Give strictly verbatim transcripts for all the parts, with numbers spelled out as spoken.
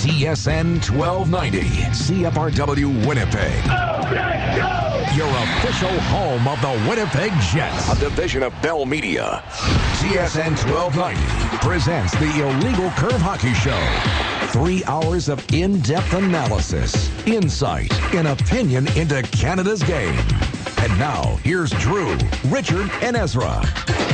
T S N twelve ninety, C F R W Winnipeg. Your official home of the Winnipeg Jets. A division of Bell Media. T S N twelve ninety presents the Illegal Curve Hockey Show. Three hours of in-depth analysis, insight, and opinion into Canada's game. And now, here's Drew, Richard, and Ezra.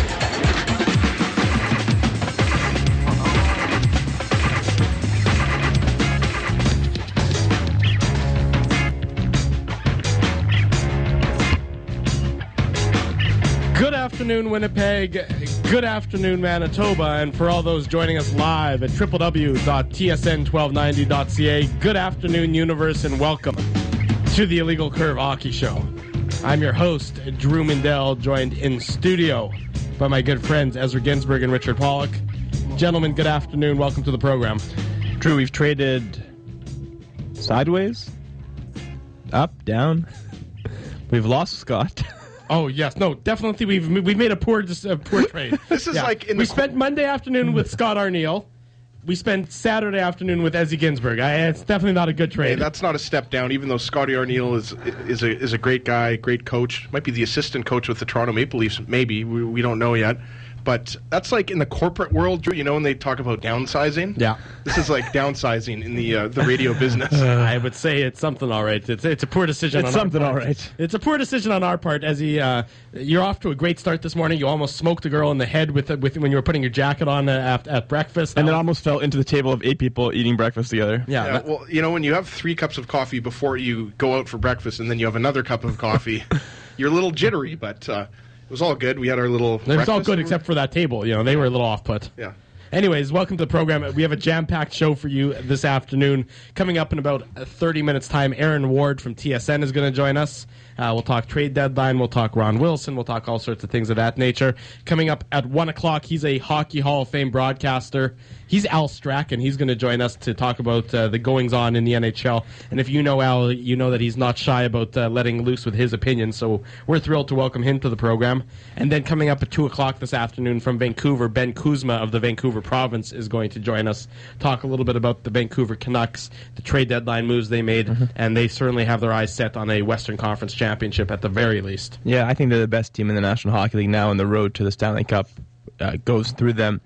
Good afternoon, Winnipeg. Good afternoon, Manitoba. And for all those joining us live at w w w dot t s n twelve ninety dot c a, good afternoon, universe, and welcome to the Illegal Curve Hockey Show. I'm your host, Drew Mindell, joined in studio by my good friends Ezra Ginsberg and Richard Pollock. Gentlemen, good afternoon. Welcome to the program. Drew, we've traded sideways, up, down. We've lost Scott. Oh yes, no, definitely we've we've made a poor uh, poor trade. This is yeah. like in we the spent Monday afternoon with Scott Arneal. We spent Saturday afternoon with Ezzy Ginsberg. I, it's definitely not a good trade. Hey, that's not a step down. Even though Scotty Arneal is is a is a great guy, great coach, might be the assistant coach with the Toronto Maple Leafs. Maybe we, we don't know yet. But that's like in the corporate world, Drew. You know when they talk about downsizing. Yeah, this is like downsizing in the uh, the radio business. Uh, I would say it's something all right. It's it's a poor decision. It's on something our part. all right. It's a poor decision on our part. As he, uh, you're off to a great start this morning. You almost smoked a girl in the head with with when you were putting your jacket on uh, at, at breakfast, and that then was, almost fell into the table of eight people eating breakfast together. Yeah. Yeah, That, well, you know when you have three cups of coffee before you go out for breakfast, and then you have another cup of coffee, you're a little jittery, but. Uh, It was all good. We had our little it was all breakfast. good except for that table. You know, they were a little off put. Yeah. Anyways, welcome to the program. We have a jam-packed show for you this afternoon. Coming up in about thirty minutes' time, Aaron Ward from T S N is going to join us. Uh, we'll talk trade deadline. We'll talk Ron Wilson. We'll talk all sorts of things of that nature. Coming up at one o'clock, he's a Hockey Hall of Fame broadcaster. He's Al Strachan. He's going to join us to talk about uh, the goings-on in the N H L. And if you know Al, you know that he's not shy about uh, letting loose with his opinion. So we're thrilled to welcome him to the program. And then coming up at two o'clock this afternoon from Vancouver, Ben Kuzma of the Vancouver Province is going to join us, talk a little bit about the Vancouver Canucks, the trade deadline moves they made, mm-hmm. and they certainly have their eyes set on a Western Conference championship at the very least. Yeah, I think they're the best team in the National Hockey League now, and the road to the Stanley Cup uh, goes through them.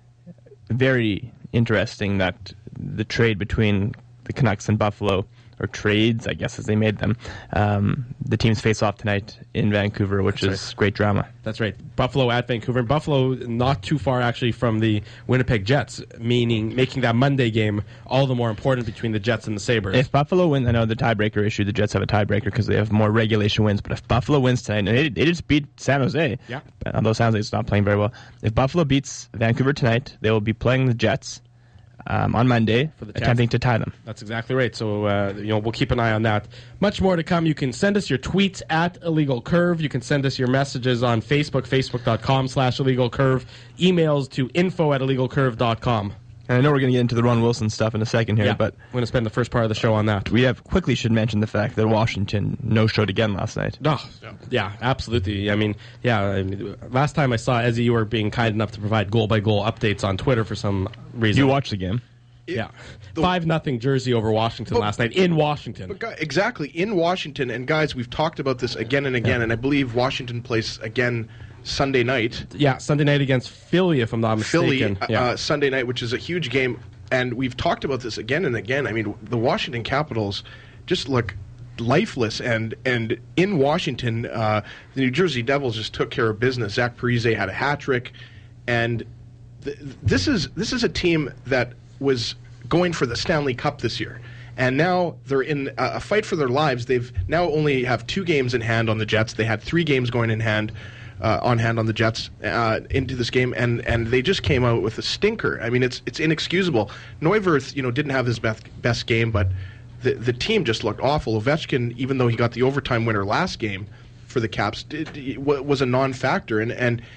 Very interesting that the trade between the Canucks and Buffalo, or trades, I guess, as they made them, um, the teams face off tonight in Vancouver, which That's is right. great drama. That's right. Buffalo at Vancouver. And Buffalo not too far, actually, from the Winnipeg Jets, meaning making that Monday game all the more important between the Jets and the Sabres. If Buffalo wins, I know the tiebreaker issue, the Jets have a tiebreaker because they have more regulation wins, but if Buffalo wins tonight, and they, they just beat San Jose, yeah. although San Jose is not playing very well. If Buffalo beats Vancouver tonight, they will be playing the Jets Um, on Monday, for the attempting to tie them. That's exactly right. So, uh, you know, we'll keep an eye on that. Much more to come. You can send us your tweets at Illegal Curve. You can send us your messages on Facebook, facebook.com slash Illegal Curve. Emails to info at illegal curve dot com. And I know we're going to get into the Ron Wilson stuff in a second here, yeah, but we're going to spend the first part of the show on that. We have quickly should mention the fact that Washington no-showed again last night. Oh, yeah, absolutely. I mean, yeah, I mean, last time I saw Ezzy, you were being kind enough to provide goal-by-goal updates on Twitter for some reason. You watched the game. It, yeah. five nothing Jersey over Washington but, last night in Washington. But guys, exactly, in Washington. And guys, we've talked about this again and again, yeah. and I believe Washington plays again Sunday night. Yeah, Sunday night against Philly, if I'm not mistaken. Philly, yeah. uh, Sunday night, which is a huge game. And we've talked about this again and again. I mean, the Washington Capitals just look lifeless. And, and in Washington, uh, the New Jersey Devils just took care of business. Zach Parise had a hat trick. And th- this is this is a team that was going for the Stanley Cup this year. And now they're in a, a fight for their lives. They've now only have two games in hand on the Jets. They had three games going in hand. Uh, on hand on the Jets uh, into this game, and, and they just came out with a stinker. I mean, it's it's inexcusable. Neuwirth, you know, didn't have his best best game, but the the team just looked awful. Ovechkin, even though he got the overtime winner last game for the Caps, did, was a non-factor. And and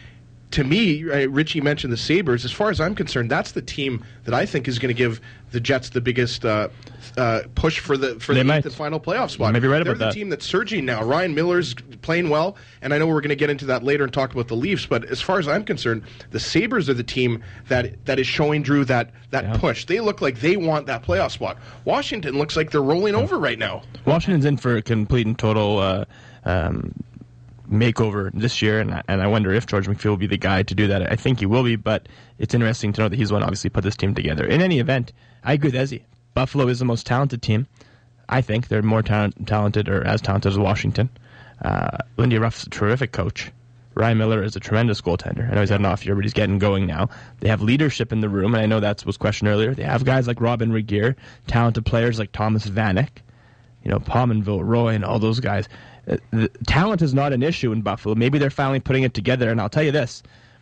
to me, right, Richie mentioned the Sabres. As far as I'm concerned, that's the team that I think is going to give the Jets the biggest uh, uh, push for the for They the might. eighth and final playoff spot. You may be right They're about the that. team that's surging now. Ryan Miller's playing well, and I know we're going to get into that later and talk about the Leafs. But as far as I'm concerned, the Sabres are the team that that is showing Drew that that Yeah. push. They look like they want that playoff spot. Washington looks like they're rolling over right now. Washington's in for a complete and total uh, um, makeover this year, and I, and I wonder if George McPhee will be the guy to do that. I think he will be, but it's interesting to know that he's the one obviously put this team together. In any event, I agree with Ezzy. Buffalo is the most talented team. I think they're more talent, talented or as talented as Washington. Uh, Lindy Ruff's a terrific coach. Ryan Miller is a tremendous goaltender. I know he's had an off year, but he's getting going now. They have leadership in the room, and I know that was questioned earlier. They have guys like Robin Regeer, talented players like Thomas Vanek, you know, Pominville, Roy, and all those guys. Uh, the talent is not an issue in Buffalo. Maybe they're finally putting it together, and I'll tell you this.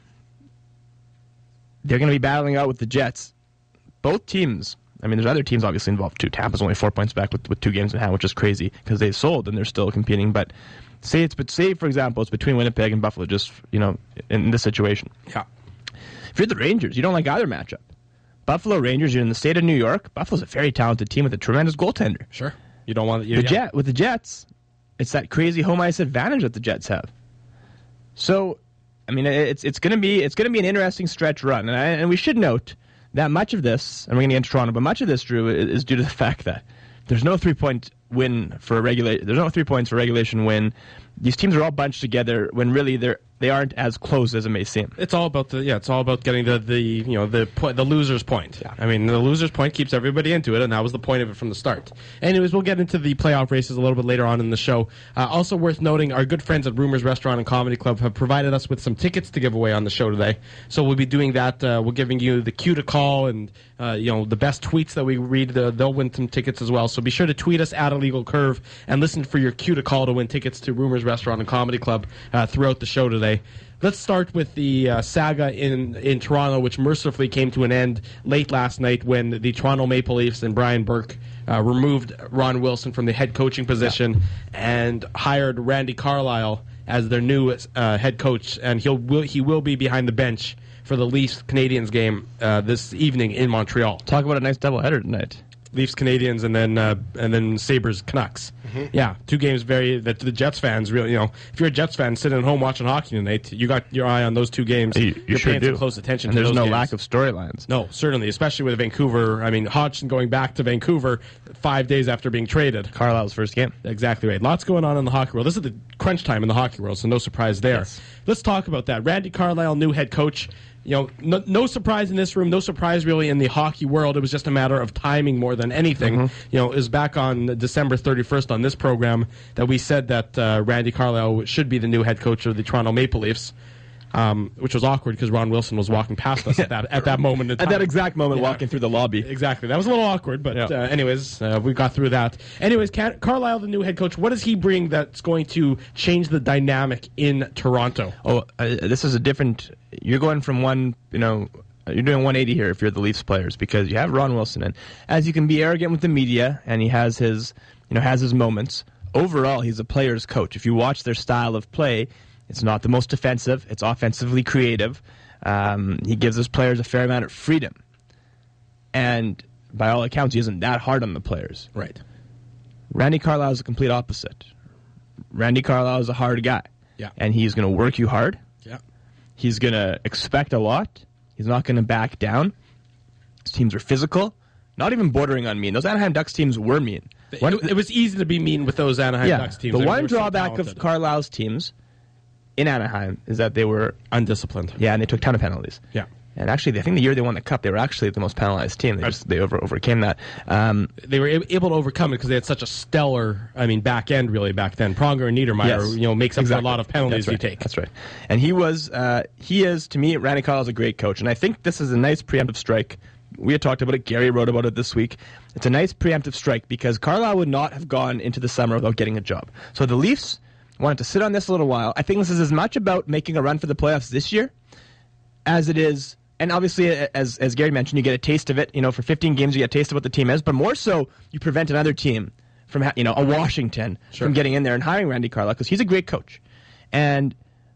They're going to be battling out with the Jets. Both teams, I mean, there's other teams obviously involved too. Tampa's only four points back with, with two games in hand, which is crazy because they sold and they're still competing. But say it's, but say for example, it's between Winnipeg and Buffalo, just you know, in this situation. Yeah. If you're the Rangers, you don't like either matchup. Buffalo Rangers, you're in the state of New York. Buffalo's a very talented team with a tremendous goaltender. Sure. You don't want you, The yeah. Jet with the Jets, it's that crazy home ice advantage that the Jets have. So, I mean, it's it's going to be it's going to be an interesting stretch run, and I, and we should note that much of this, and we're going to get into Toronto, but much of this, Drew, is, is due to the fact that there's no three point win for a regula- There's no three points for a regulation win. These teams are all bunched together when really they're they aren't as close as it may seem. It's all about the yeah. It's all about getting the, the you know the po- the loser's point. Yeah. I mean, the loser's point keeps everybody into it, and that was the point of it from the start. Anyways, we'll get into the playoff races a little bit later on in the show. Uh, also worth noting, our good friends at Rumors Restaurant and Comedy Club have provided us with some tickets to give away on the show today. So we'll be doing that. Uh, we're giving you the cue to call, and uh, you know the best tweets that we read. The, they'll win some tickets as well. So be sure to tweet us at Illegal Curve and listen for your cue to call to win tickets to Rumors Restaurant and Comedy Club uh, throughout the show today. Let's start with the uh, saga in, in Toronto, which mercifully came to an end late last night when the Toronto Maple Leafs and Brian Burke uh, removed Ron Wilson from the head coaching position yeah. and hired Randy Carlyle as their new uh, head coach, and he'll will, he will be behind the bench for the Leafs Canadiens game uh, this evening in Montreal. Talk about a nice doubleheader tonight. Leafs Canadiens and then uh, and then Sabres Canucks. Mm-hmm. Yeah, two games very that the Jets fans really, you know, if you're a Jets fan sitting at home watching hockey tonight, you got your eye on those two games. You, you you're sure paying do. some close attention and to there's those no games. lack of storylines. No, certainly, especially with Vancouver. I mean, Hodgson going back to Vancouver five days after being traded. Carlisle's first game. Exactly right. Lots going on in the hockey world. This is the crunch time in the hockey world, so no surprise there. Yes. Let's talk about that. Randy Carlyle, new head coach. You know, no, no surprise in this room, no surprise really in the hockey world. It was just a matter of timing more than anything. Mm-hmm. You know, it was back on December thirty-first on this program that we said that uh, Randy Carlyle should be the new head coach of the Toronto Maple Leafs, um, which was awkward because Ron Wilson was walking past us at that at that moment in time. At that exact moment, Yeah. walking through the lobby. Exactly. That was a little awkward, but Yeah. uh, anyways, uh, we got through that. Anyways, Car- Carlisle, the new head coach, what does he bring that's going to change the dynamic in Toronto? Oh, uh, this is a different. You're going from one, you know, you're doing one eighty here if you're the Leafs players because you have Ron Wilson, and as you can be arrogant with the media, and he has his, you know, has his moments. Overall, he's a player's coach. If you watch their style of play, it's not the most defensive. It's offensively creative. Um, he gives his players a fair amount of freedom, and by all accounts, he isn't that hard on the players. Right. Randy Carlyle is the complete opposite. Randy Carlyle is a hard guy. Yeah. And he's going to work you hard. Yeah. He's going to expect a lot. He's not going to back down. His teams are physical, not even bordering on mean. Those Anaheim Ducks teams were mean. It, it was easy to be mean with those Anaheim yeah, Ducks teams. the They one were so drawback of talented. Carlisle's teams in Anaheim is that they were, undisciplined. yeah, and they took a ton of penalties. Yeah. And actually, I think the year they won the Cup, they were actually the most penalized team. They just they over, overcame that. Um, They were a- able to overcome it because they had such a stellar, I mean, back end really back then. Pronger and Niedermeyer, Yes. you know, makes up Exactly. for a lot of penalties That's right. you take. That's right. And he was, uh, he is, to me, Randy Carlisle is a great coach. And I think this is a nice preemptive strike. We had talked about it. Gary wrote about it this week. It's a nice preemptive strike because Carlisle would not have gone into the summer without getting a job. So the Leafs wanted to sit on this a little while. I think this is as much about making a run for the playoffs this year as it is. And obviously, as as Gary mentioned, you get a taste of it. You know, for fifteen games, you get a taste of what the team is. But more so, you prevent another team from, ha- you know, a Washington Sure. from getting in there and hiring Randy Carlisle because he's a great coach. And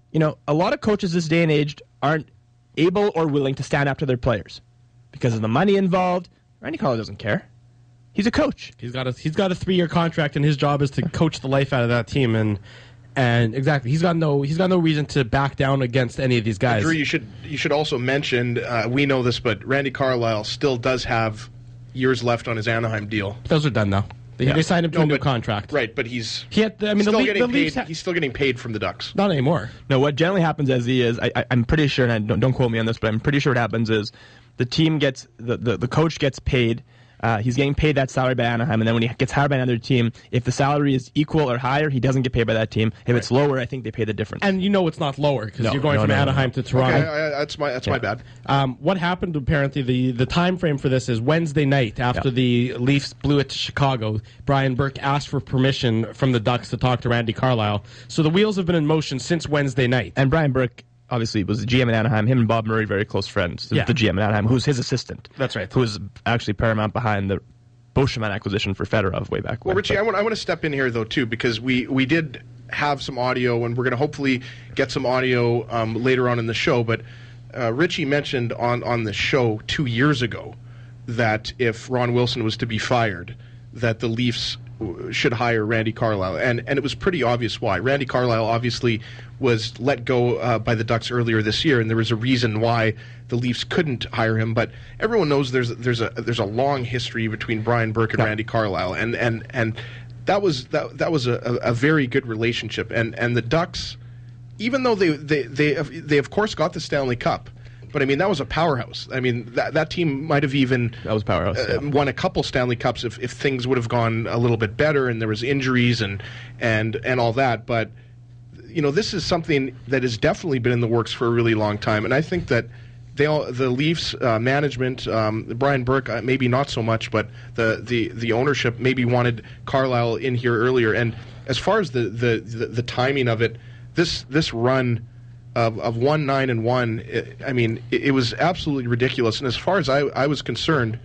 you know, a lot of coaches this day and age aren't able or willing to stand up to their players because of the money involved. Randy Carlyle doesn't care. He's a coach. He's got a he's got a three year contract, and his job is to coach the life out of that team. And and exactly, he's got no he's got no reason to back down against any of these guys. Drew, you should you should also mention uh, we know this, but Randy Carlyle still does have years left on his Anaheim deal. Those are done now. They, Yeah. they signed him to No, a new but- contract. Right, but he's He had, I mean, still the, Le- getting the paid. Leafs ha- He's still getting paid from the Ducks. not anymore. No, what generally happens as he is, I, I, I'm pretty sure, and I don't, don't quote me on this, but I'm pretty sure what happens is the team gets, the, the, the coach gets paid. Uh, he's getting paid that salary by Anaheim, and then when he gets hired by another team, if the salary is equal or higher, he doesn't get paid by that team. If it's lower, I think they pay the difference. And you know it's not lower because No, you're going no, from no, no, Anaheim no. to Toronto. Okay, I, I, that's my that's my Yeah. bad. Um, what happened, apparently, the, the time frame for this is Wednesday night after Yeah. the Leafs blew it to Chicago. Brian Burke asked for permission from the Ducks to talk to Randy Carlyle. So the wheels have been in motion since Wednesday night. And Brian Burke, obviously, was the G M in Anaheim. Him and Bob Murray, very close friends. Yeah. The G M in Anaheim, who's his assistant. That's right. Who was actually paramount behind the Beauchemin acquisition for Fedorov way back Well, when. Richie, But- I want I want to step in here though too because we we did have some audio and we're going to hopefully get some audio um, later on in the show. But uh, Richie mentioned on on the show two years ago that if Ron Wilson was to be fired, that the Leafs w- should hire Randy Carlyle, and and it was pretty obvious why. Randy Carlyle obviously was let go uh, by the Ducks earlier this year, and there was a reason why the Leafs couldn't hire him. But everyone knows there's there's a there's a long history between Brian Burke and Yeah. Randy Carlyle, and and and that was that that was a, a, a very good relationship. And and the Ducks, even though they they they they of course got the Stanley Cup. But I mean that was a powerhouse. I mean that that team might have even That was powerhouse, uh, yeah. won a couple Stanley Cups if, if things would have gone a little bit better and there was injuries and and and all that. But you know this is something that has definitely been in the works for a really long time, and I think that they all, the Leafs uh, management, um, Brian Burke, uh, maybe not so much, but the, the, the ownership maybe wanted Carlyle in here earlier. And as far as the the, the, the timing of it, this this run. Of, of one nine and one, it, I mean, it, it was absolutely ridiculous. And as far as I, I was concerned,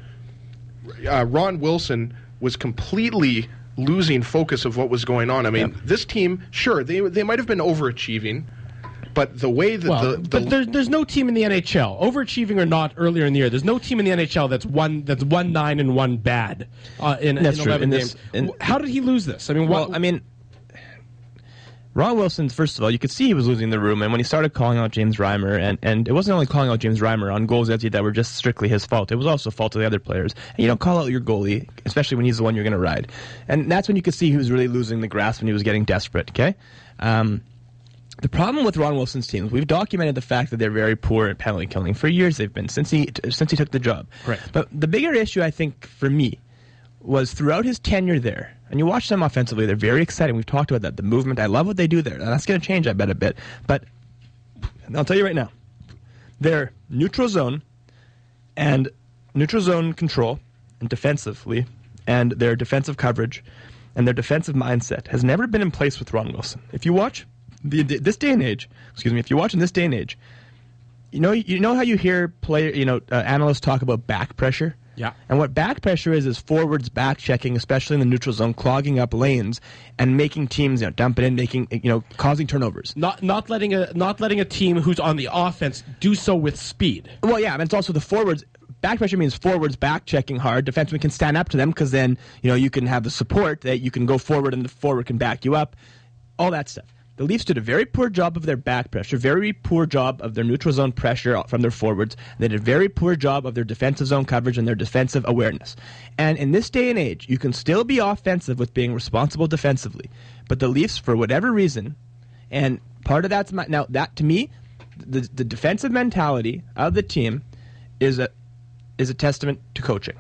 uh, Ron Wilson was completely losing focus of what was going on. I mean, Yeah. this team, sure, they they might have been overachieving, but the way that Well, the, the but there's there's no team in the N H L, overachieving or not, earlier in the year. There's no team in the N H L that's one that's one nine and one bad uh, in, That's in true. eleven In this- games. in- How did he lose this? I mean, what, Well, I mean, Ron Wilson, first of all, you could see he was losing the room, and when he started calling out James Reimer, and, and it wasn't only calling out James Reimer on goals that that were just strictly his fault, it was also fault of the other players. And you don't call out your goalie, especially when he's the one you're going to ride. And that's when you could see he was really losing the grasp when he was getting desperate, okay? Um, the problem with Ron Wilson's teams, we've documented the fact that they're very poor at penalty killing. For years they've been, since he since he took the job. Right. But the bigger issue, I think, for me, was throughout his tenure there, and you watch them offensively, they're very exciting. We've talked about that. The movement, I love what they do there. And that's going to change, I bet, a bit. But I'll tell you right now, their neutral zone and neutral zone control and defensively and their defensive coverage and their defensive mindset has never been in place with Ron Wilson. If you watch the, this day and age, excuse me, if you watch in this day and age, you know you know how you hear player, you know, uh, analysts talk about back pressure? Yeah. And what back pressure is is forwards back checking, especially in the neutral zone, clogging up lanes and making teams, you know, dump it in, making, you know, causing turnovers. not not letting a not letting a team who's on the offense do so with speed. Well, yeah, and it's also the forwards. Back pressure means forwards back checking hard. Defensemen can stand up to them because then, you know, you can have the support that you can go forward and the forward can back you up. All that stuff. The Leafs did a very poor job of their back pressure, very poor job of their neutral zone pressure from their forwards. They did a very poor job of their defensive zone coverage and their defensive awareness. And in this day and age, you can still be offensive with being responsible defensively. But the Leafs, for whatever reason, and part of that's my, now that to me, the the defensive mentality of the team is a is a testament to coaching.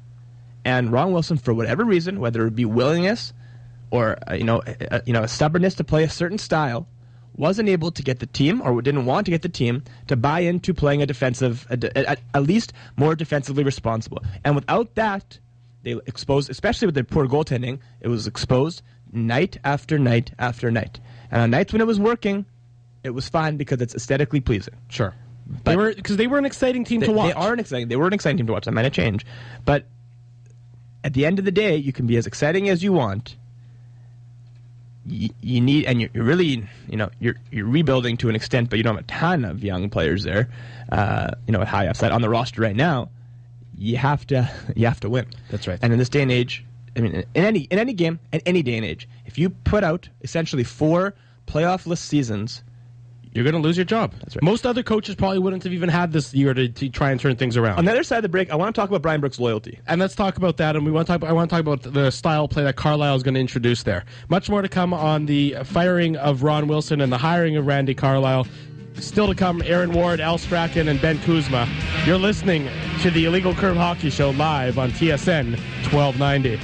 And Ron Wilson, for whatever reason, whether it be willingness or uh, you know, uh, you know, a stubbornness to play a certain style, wasn't able to get the team, or didn't want to get the team, to buy into playing a defensive, a de- at, at least more defensively responsible. And without that, they exposed, especially with their poor goaltending, it was exposed night after night after night. And on nights when it was working, it was fine because it's aesthetically pleasing. Sure. But- They were because they were an exciting team They, to watch. they are an exciting. They were an exciting team to watch. That might have changed, but at the end of the day, you can be as exciting as you want. you, you need, and you're, you're really, you know, you're you're rebuilding to an extent, but you don't have a ton of young players there, uh, you know, at high upside on the roster right now. You have to, you have to win. That's right. And in this day and age, I mean, in any in any game, in any day and age, if you put out essentially four playoff-less seasons, you're going to lose your job. That's right. Most other coaches probably wouldn't have even had this year to, to try and turn things around. On the other side of the break, I want to talk about Brian Burke's loyalty. And let's talk about that, and we want to talk about, I want to talk about the style play that Carlisle is going to introduce there. Much more to come on the firing of Ron Wilson and the hiring of Randy Carlisle. Still to come, Aaron Ward, Al Strachan, and Ben Kuzma. You're listening to the Illegal Curve Hockey Show live on T S N twelve ninety.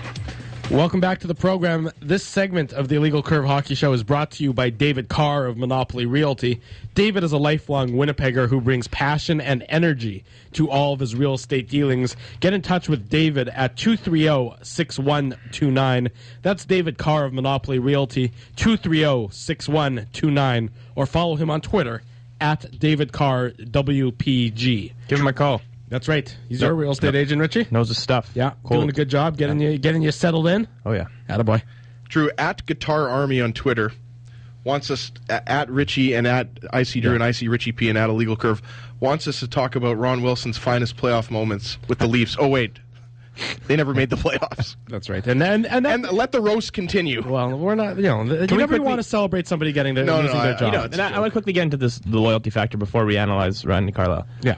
Welcome back to the program. This segment of the Illegal Curve Hockey Show is brought to you by David Carr of Monopoly Realty. David is a lifelong Winnipegger who brings passion and energy to all of his real estate dealings. Get in touch with David at two three zero, six one two nine. That's David Carr of Monopoly Realty, two three zero, six one two nine. Or follow him on Twitter at David Carr W P G. Give him a call. That's right. He's Yep. our real estate Yep. agent, Richie. Knows his stuff. Yeah, Cold. doing a good job getting you getting you settled in. Oh, yeah. Attaboy. Drew, at Guitar Army on Twitter, wants us, at Richie and at I C Drew Yeah. and I C Richie P and at Illegal Curve, wants us to talk about Ron Wilson's finest playoff moments with the Leafs. Oh, wait. They never made the playoffs. That's right. And then and then And let the roast continue. well, we're not. You know, you we never quickly- want to celebrate somebody getting their No, no, losing no, their I- job. you know, And I, I want to quickly get into this the loyalty factor before we analyze Randy Carlisle. yeah,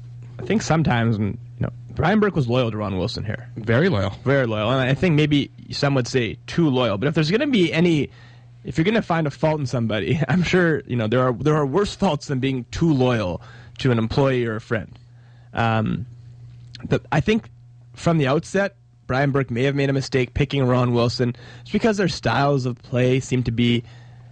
I think sometimes, when, you know, Brian Burke was loyal to Ron Wilson here. very loyal. Very loyal. And I think maybe some would say too loyal. But if there's going to be any, if you're going to find a fault in somebody, I'm sure, you know, there are there are worse faults than being too loyal to an employee or a friend. Um, but I think from the outset, Brian Burke may have made a mistake picking Ron Wilson just because their styles of play seem to be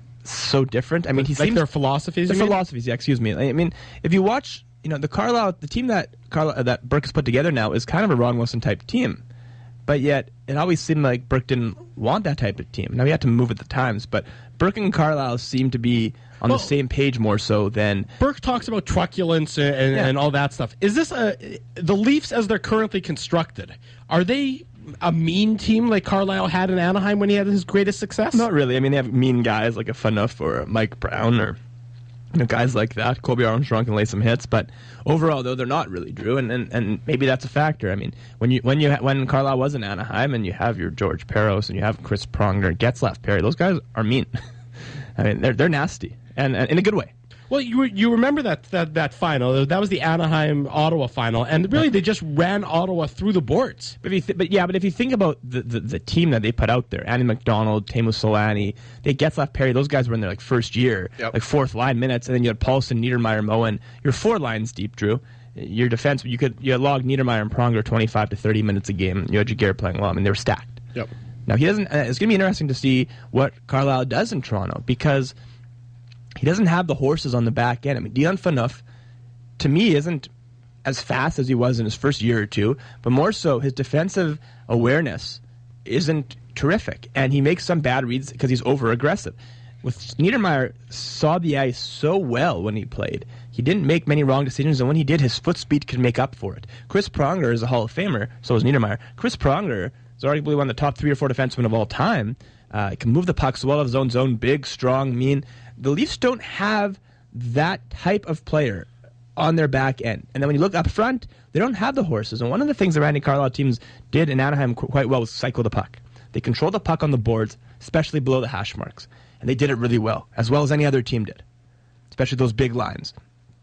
so different. I mean, he Like seems their philosophies. the you mean? philosophies, yeah, excuse me. I mean, if you watch, you know, the Carlisle, the team that Carlisle, that Burke has put together now is kind of a Ron Wilson type team, but yet it always seemed like Burke didn't want that type of team. Now he had to move at the times, but Burke and Carlisle seem to be on Well- the same page more so than Burke talks about truculence and, and, Yeah. and all that stuff. Is this a the Leafs as they're currently constructed? Are they a mean team like Carlisle had in Anaheim when he had his greatest success? not really. I mean, they have mean guys like a Phaneuf or a Mike Brown or, you know, guys like that. Colby Armstrong can lay some hits, but overall, though, they're not really, Drew, and, and, and maybe that's a factor. I mean, when you when you when Carlisle was in Anaheim and you have your George Peros and you have Chris Pronger, Getzlaff Perry, those guys are mean. I mean, they're they're nasty, and, and in a good way. Well, you you remember that, that that final? That was the Anaheim Ottawa final, and really they just ran Ottawa through the boards. But, if you th- but yeah, but if you think about the, the, the team that they put out there, Andy McDonald, Teemu Solani, they Getzlaff Perry, those guys were in their like first year, Yep. like fourth line minutes, and then you had Paulson, Niedermeyer, Moen. You're four lines deep, Drew. Your defense, you could you had log Niedermeyer and Pronger twenty-five to thirty minutes a game. You had Jaguar playing well. I mean, they were stacked. Yep. Now he doesn't. Uh, it's going to be interesting to see what Carlisle does in Toronto because he doesn't have the horses on the back end. I mean, Dion Phaneuf, to me, isn't as fast as he was in his first year or two, but more so his defensive awareness isn't terrific, and he makes some bad reads because he's over aggressive. With Niedermeyer, saw the ice so well when he played. He didn't make many wrong decisions, and when he did, his foot speed could make up for it. Chris Pronger is a Hall of Famer, so is Niedermeyer. Chris Pronger is arguably one of the top three or four defensemen of all time. Uh, can move the puck so well out of his own zone, big, strong, mean. The Leafs don't have that type of player on their back end. And then when you look up front, they don't have the horses. And one of the things the Randy Carlisle teams did in Anaheim qu- quite well was cycle the puck. They control the puck on the boards, especially below the hash marks. And they did it really well, as well as any other team did, especially those big lines.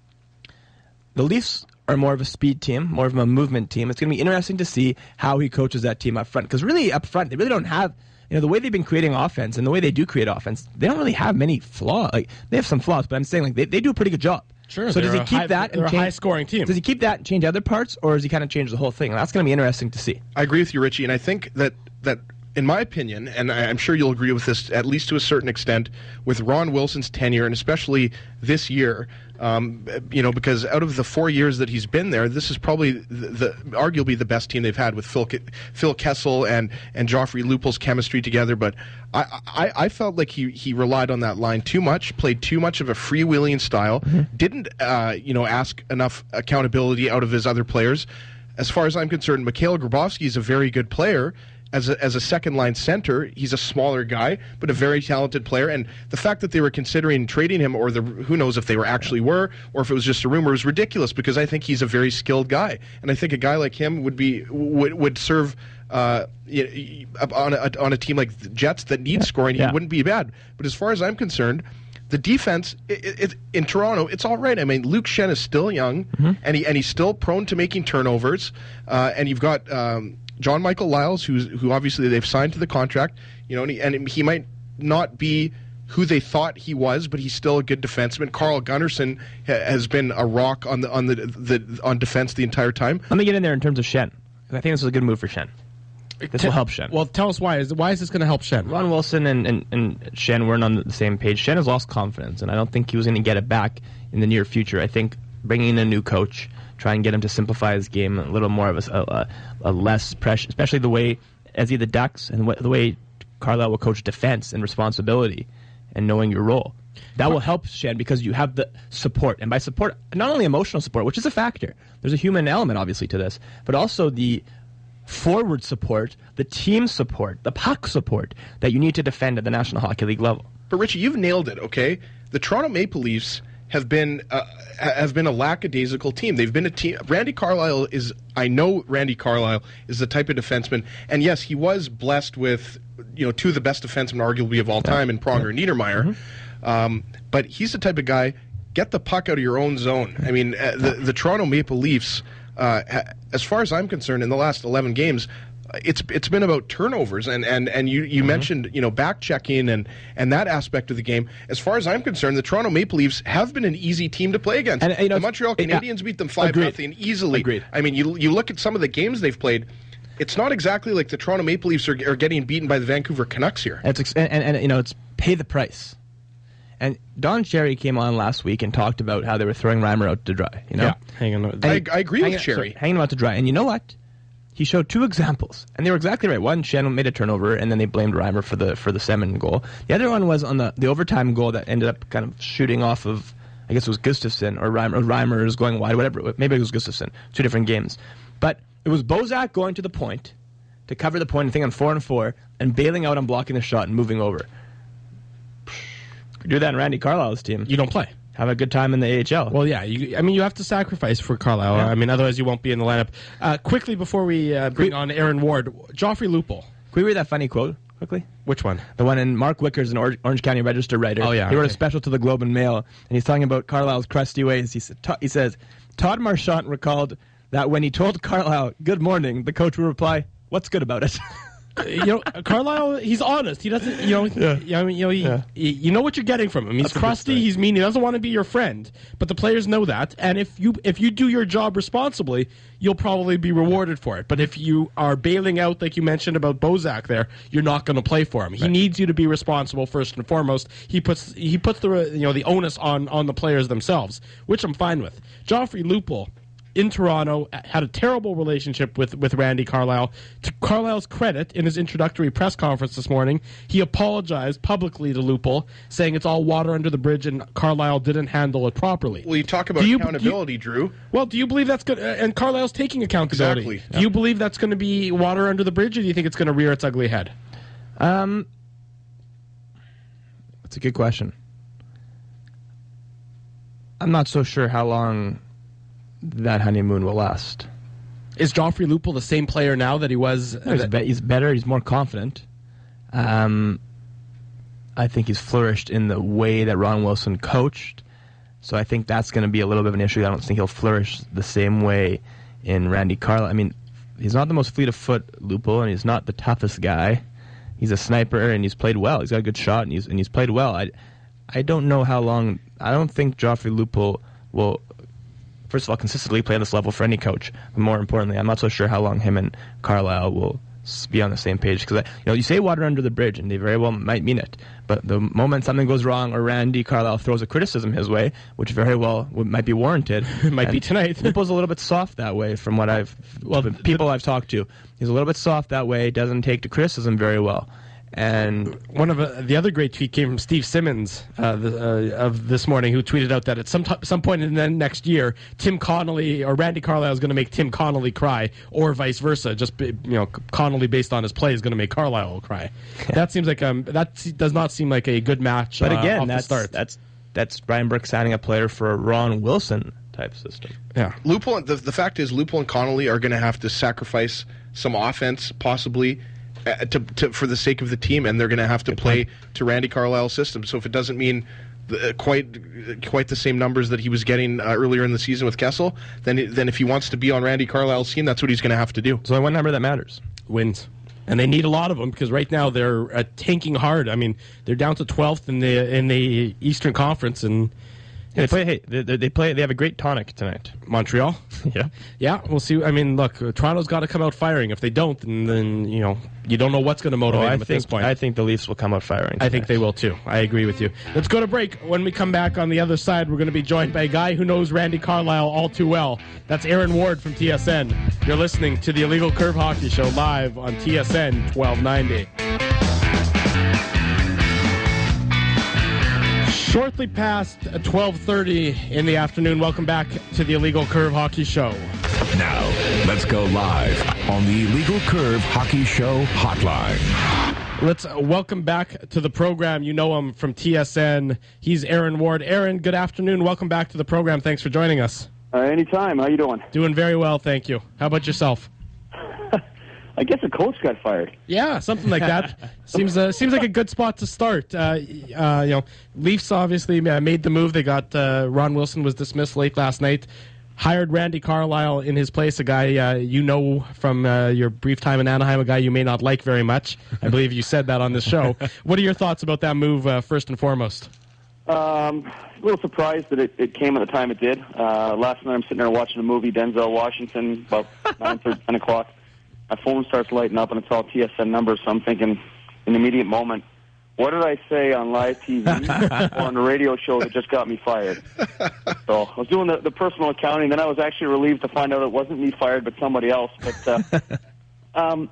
The Leafs are more of a speed team, more of a movement team. It's going to be interesting to see how he coaches that team up front. Because really, up front, they really don't have, you know, the way they've been creating offense and the way they do create offense, they don't really have many flaws. Like, they have some flaws, but I'm saying like they, they do a pretty good job. Sure. So does they're he a keep high- that they're and a change, high-scoring team. Does he keep that and change other parts, or does he kind of change the whole thing? That's going to be interesting to see. I agree with you, Richie, and I think that that in my opinion, and I- I'm sure you'll agree with this at least to a certain extent, with Ron Wilson's tenure, and especially this year, um, you know, because out of the four years that he's been there, this is probably the, the arguably the best team they've had with Phil Ke- Phil Kessel and and Joffrey Lupul's chemistry together. But I, I I felt like he he relied on that line too much, played too much of a freewheeling style, mm-hmm. didn't uh, you know ask enough accountability out of his other players. As far as I'm concerned, Mikhail Grabovski is a very good player. as a, as a second line center, he's a smaller guy, but a very talented player. And the fact that they were considering trading him, or the who knows if they were actually were, or if it was just a rumor, was ridiculous because I think he's a very skilled guy, and I think a guy like him would be would would serve. Uh, on a, on a team like the Jets that needs scoring, he yeah. wouldn't be bad. But as far as I'm concerned, the defense it, it, in Toronto, it's all right. I mean, Luke Schenn is still young, mm-hmm. and he and he's still prone to making turnovers. Uh, and you've got um, John Michael Lyles, who's who obviously they've signed to the contract. You know, and he, and he might not be who they thought he was, but he's still a good defenseman. Carl Gunnarsson ha- has been a rock on the on the, the on defense the entire time. Let me get in there in terms of Schenn. I think this is a good move for Schenn. This will help Schenn. Well, tell us why. Is why is this going to help Schenn? Ron Wilson and, and, and Schenn weren't on the same page. Schenn has lost confidence, and I don't think he was going to get it back in the near future. I think bringing in a new coach, try and get him to simplify his game a little more of a, a, a less pressure, especially the way, as he the Ducks, and the way Carlisle will coach defense and responsibility and knowing your role. That will help Schenn because you have the support. And by support, not only emotional support, which is a factor. There's a human element, obviously, to this, but also the forward support, the team support, the puck support that you need to defend at the National Hockey League level. But Richie, you've nailed it. Okay, the Toronto Maple Leafs have been uh, have been a lackadaisical team. They've been a team. Randy Carlyle is. I know Randy Carlyle is the type of defenseman, and yes, he was blessed with you know two of the best defensemen, arguably of all time, in Pronger and Niedermeyer. Mm-hmm. Um, but he's the type of guy. Get the puck out of your own zone. I mean, uh, the the Toronto Maple Leafs. Uh, as far as I'm concerned, in the last eleven games, it's it's been about turnovers, and, and, and you, you mm-hmm. mentioned you know back checking and, and that aspect of the game. As far as I'm concerned, the Toronto Maple Leafs have been an easy team to play against. And, you know, the Montreal Canadiens uh, beat them five nothing easily. Agreed. I mean, you you look at some of the games they've played. It's not exactly like the Toronto Maple Leafs are, are getting beaten by the Vancouver Canucks here. And, it's, and, and you know it's pay the price. And Don Cherry came on last week and talked about how they were throwing Reimer out to dry. You know, yeah, hanging out. I, I agree with hang, Cherry. So, hanging him out to dry. And you know what? He showed two examples, and they were exactly right. One, Schenn made a turnover, and then they blamed Reimer for the for the Semin goal. The other one was on the, the overtime goal that ended up kind of shooting off of, I guess it was Gustafsson or Reimer. Or Reimer is going wide, whatever. Maybe it was Gustafsson. Two different games, but it was Bozak going to the point to cover the point, I think on four and four, and bailing out on blocking the shot and moving over. Do that in Randy Carlisle's team. You don't play. Have a good time in the A H L. Well, yeah. You, I mean, you have to sacrifice for Carlisle. Yeah. I mean, otherwise you won't be in the lineup. Uh, quickly before we uh, bring on Aaron Ward, Joffrey Lupul. Can we read that funny quote quickly? Which one? The one in Mark Wickers, an Orange, Orange County Register writer. Oh, yeah. He wrote okay. a special to the Globe and Mail, and he's talking about Carlisle's crusty ways. He, said, he says, Todd Marchant recalled that when he told Carlisle, good morning, the coach would reply, what's good about it? You know, Carlisle, he's honest. He doesn't, you know, yeah. I mean, you know, he, yeah. he, you know what you're getting from him. He's That's crusty, he's mean, he doesn't want to be your friend. But the players know that, and if you if you do your job responsibly, you'll probably be rewarded for it. But if you are bailing out, like you mentioned about Bozak there, you're not going to play for him. He right. needs you to be responsible first and foremost. He puts he puts the you know the onus on on the players themselves, which I'm fine with. Joffrey Lupul in Toronto had a terrible relationship with, with Randy Carlisle. To Carlisle's credit, in his introductory press conference this morning, he apologized publicly to Lupul, saying it's all water under the bridge and Carlisle didn't handle it properly. Well, you talk about you, accountability, you, Drew. Well, do you believe that's good? Uh, and Carlisle's taking accountability. Exactly. Do yeah. you believe that's going to be water under the bridge, or do you think it's going to rear its ugly head? Um, that's a good question. I'm not so sure how long that honeymoon will last. Is Joffrey Lupul the same player now that he was? No, he's, be- he's better. He's more confident. Um, I think he's flourished in the way that Ron Wilson coached. So I think that's going to be a little bit of an issue. I don't think he'll flourish the same way in Randy Carlisle. I mean, he's not the most fleet of foot, Lupul, and he's not the toughest guy. He's a sniper, and he's played well. He's got a good shot, and he's and he's played well. I, I don't know how long. I don't think Joffrey Lupul will, first of all, consistently play at this level for any coach. But more importantly, I'm not so sure how long him and Carlisle will be on the same page. Because you know, you say water under the bridge, and they very well might mean it. But the moment something goes wrong, or Randy Carlisle throws a criticism his way, which very well would, might be warranted, it might be tonight. Lupul's a little bit soft that way, from what I've well people I've talked to. He's a little bit soft that way. Doesn't take to criticism very well. And one of uh, the other great tweet came from Steve Simmons uh, the, uh, of this morning, who tweeted out that at some t- some point in the next year, Tim Connolly or Randy Carlyle is going to make Tim Connolly cry, or vice versa. Just be, you know, Connolly based on his play is going to make Carlyle cry. Yeah. That seems like um that does not seem like a good match. But again, uh, off that's the start. that's that's Brian Burke signing a player for a Ron Wilson type system. Yeah, Lupul. The, the fact is, Lupul and Connolly are going to have to sacrifice some offense, possibly. Uh, to, to, for the sake of the team, and they're going to have to play to Randy Carlyle's system. So if it doesn't mean the, uh, quite uh, quite the same numbers that he was getting uh, earlier in the season with Kessel, then then if he wants to be on Randy Carlyle's team, that's what he's going to have to do. So one number that matters. Wins. And they need a lot of them because right now they're uh, tanking hard. I mean, they're down to twelfth in the in the Eastern Conference, and they play. Hey, they, they play. They have a great tonic tonight. Montreal. yeah, yeah. We'll see. I mean, look, uh, Toronto's got to come out firing. If they don't, then, then you know you don't know what's going to motivate well, them I at think, this point. I think the Leafs will come out firing tonight. I think they will too. I agree with you. Let's go to break. When we come back on the other side, we're going to be joined by a guy who knows Randy Carlyle all too well. That's Aaron Ward from T S N. You're listening to the Illegal Curve Hockey Show live on T S N twelve ninety. Shortly past twelve thirty in the afternoon, welcome back to the Illegal Curve Hockey Show. Now, let's go live on the Illegal Curve Hockey Show hotline. Let's uh, welcome back to the program. You know him from T S N. He's Aaron Ward. Aaron, good afternoon. Welcome back to the program. Thanks for joining us. Uh, anytime. How you doing? Doing very well, thank you. How about yourself? I guess a coach got fired. Yeah, something like that. seems uh, seems like a good spot to start. Uh, uh, you know, Leafs obviously made the move. They got uh, Ron Wilson was dismissed late last night. Hired Randy Carlyle in his place, a guy uh, you know from uh, your brief time in Anaheim, a guy you may not like very much. I believe you said that on this show. What are your thoughts about that move, uh, first and foremost? Um, a little surprised that it, it came at the time it did. Uh, last night I'm sitting there watching a movie, Denzel Washington, about nine thirty, ten o'clock. My phone starts lighting up, and it's all T S N numbers, so I'm thinking, in the immediate moment, what did I say on live T V or on the radio show that just got me fired? So I was doing the, the personal accounting, then I was actually relieved to find out it wasn't me fired, but somebody else. But uh, um,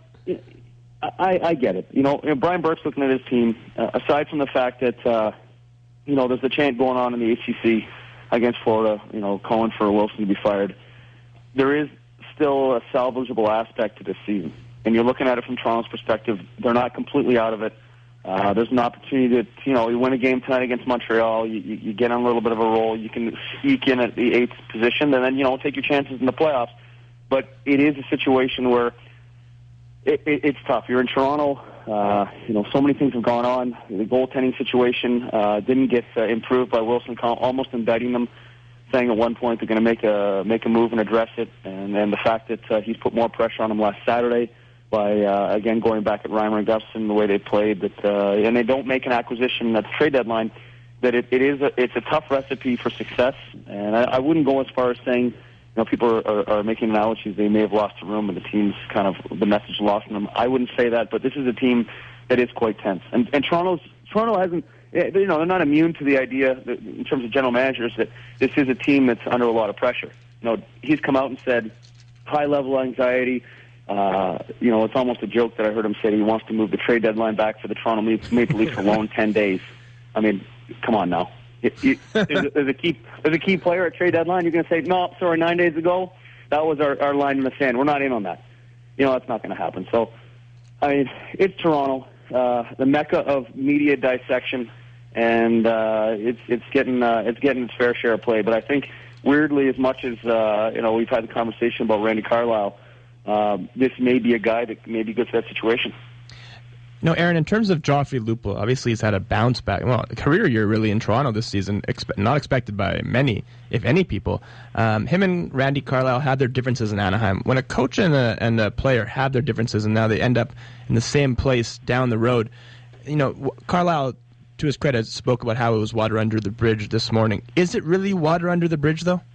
I, I get it. You know, you know, Brian Burke's looking at his team, uh, aside from the fact that, uh, you know, there's a chant going on in the H C C against Florida, you know, calling for Wilson to be fired. There is still a salvageable aspect to this season. And you're looking at it from Toronto's perspective. They're not completely out of it. Uh, there's an opportunity to, you know, you win a game tonight against Montreal, you, you, you get on a little bit of a roll, you can sneak in at the eighth position, and then, you know, take your chances in the playoffs. But it is a situation where it, it, it's tough. You're in Toronto. Uh, you know, so many things have gone on. The goaltending situation uh, didn't get uh, improved by Wilson, almost indicting them, saying at one point they're going to make a make a move and address it, and, and the fact that uh, he's put more pressure on them last Saturday by uh, again going back at Reimer and Gustafsson the way they played, that uh, and they don't make an acquisition at the trade deadline. That it, it is a, it's a tough recipe for success, and I, I wouldn't go as far as saying, you know, people are, are, are making analogies they may have lost the room and the team's kind of the message lost in them. I wouldn't say that, but this is a team that is quite tense, and and Toronto's Toronto hasn't. You know, they're not immune to the idea that, in terms of general managers, that this is a team that's under a lot of pressure. You know, he's come out and said high-level anxiety. Uh, you know, it's almost a joke that I heard him say that he wants to move the trade deadline back for the Toronto Maple Leafs alone ten days. I mean, come on now. It, it, there's, a, there's, a key, there's a key player at trade deadline. You're going to say, no, sorry, nine days ago, that was our, our line in the sand. We're not in on that. You know, that's not going to happen. So, I mean, it's Toronto. Uh, the mecca of media dissection, and uh, it's it's getting uh, it's getting its fair share of play. But I think weirdly, as much as uh, you know, we've had the conversation about Randy Carlyle, uh, this may be a guy that may be good for that situation. No, Aaron, in terms of Joffrey Lupul, obviously he's had a bounce back, well, a career year really in Toronto this season, expe- not expected by many, if any people. Um, him and Randy Carlyle had their differences in Anaheim. When a coach and a, and a player have their differences and now they end up in the same place down the road, you know, Carlyle, to his credit, spoke about how it was water under the bridge this morning. Is it really water under the bridge, though?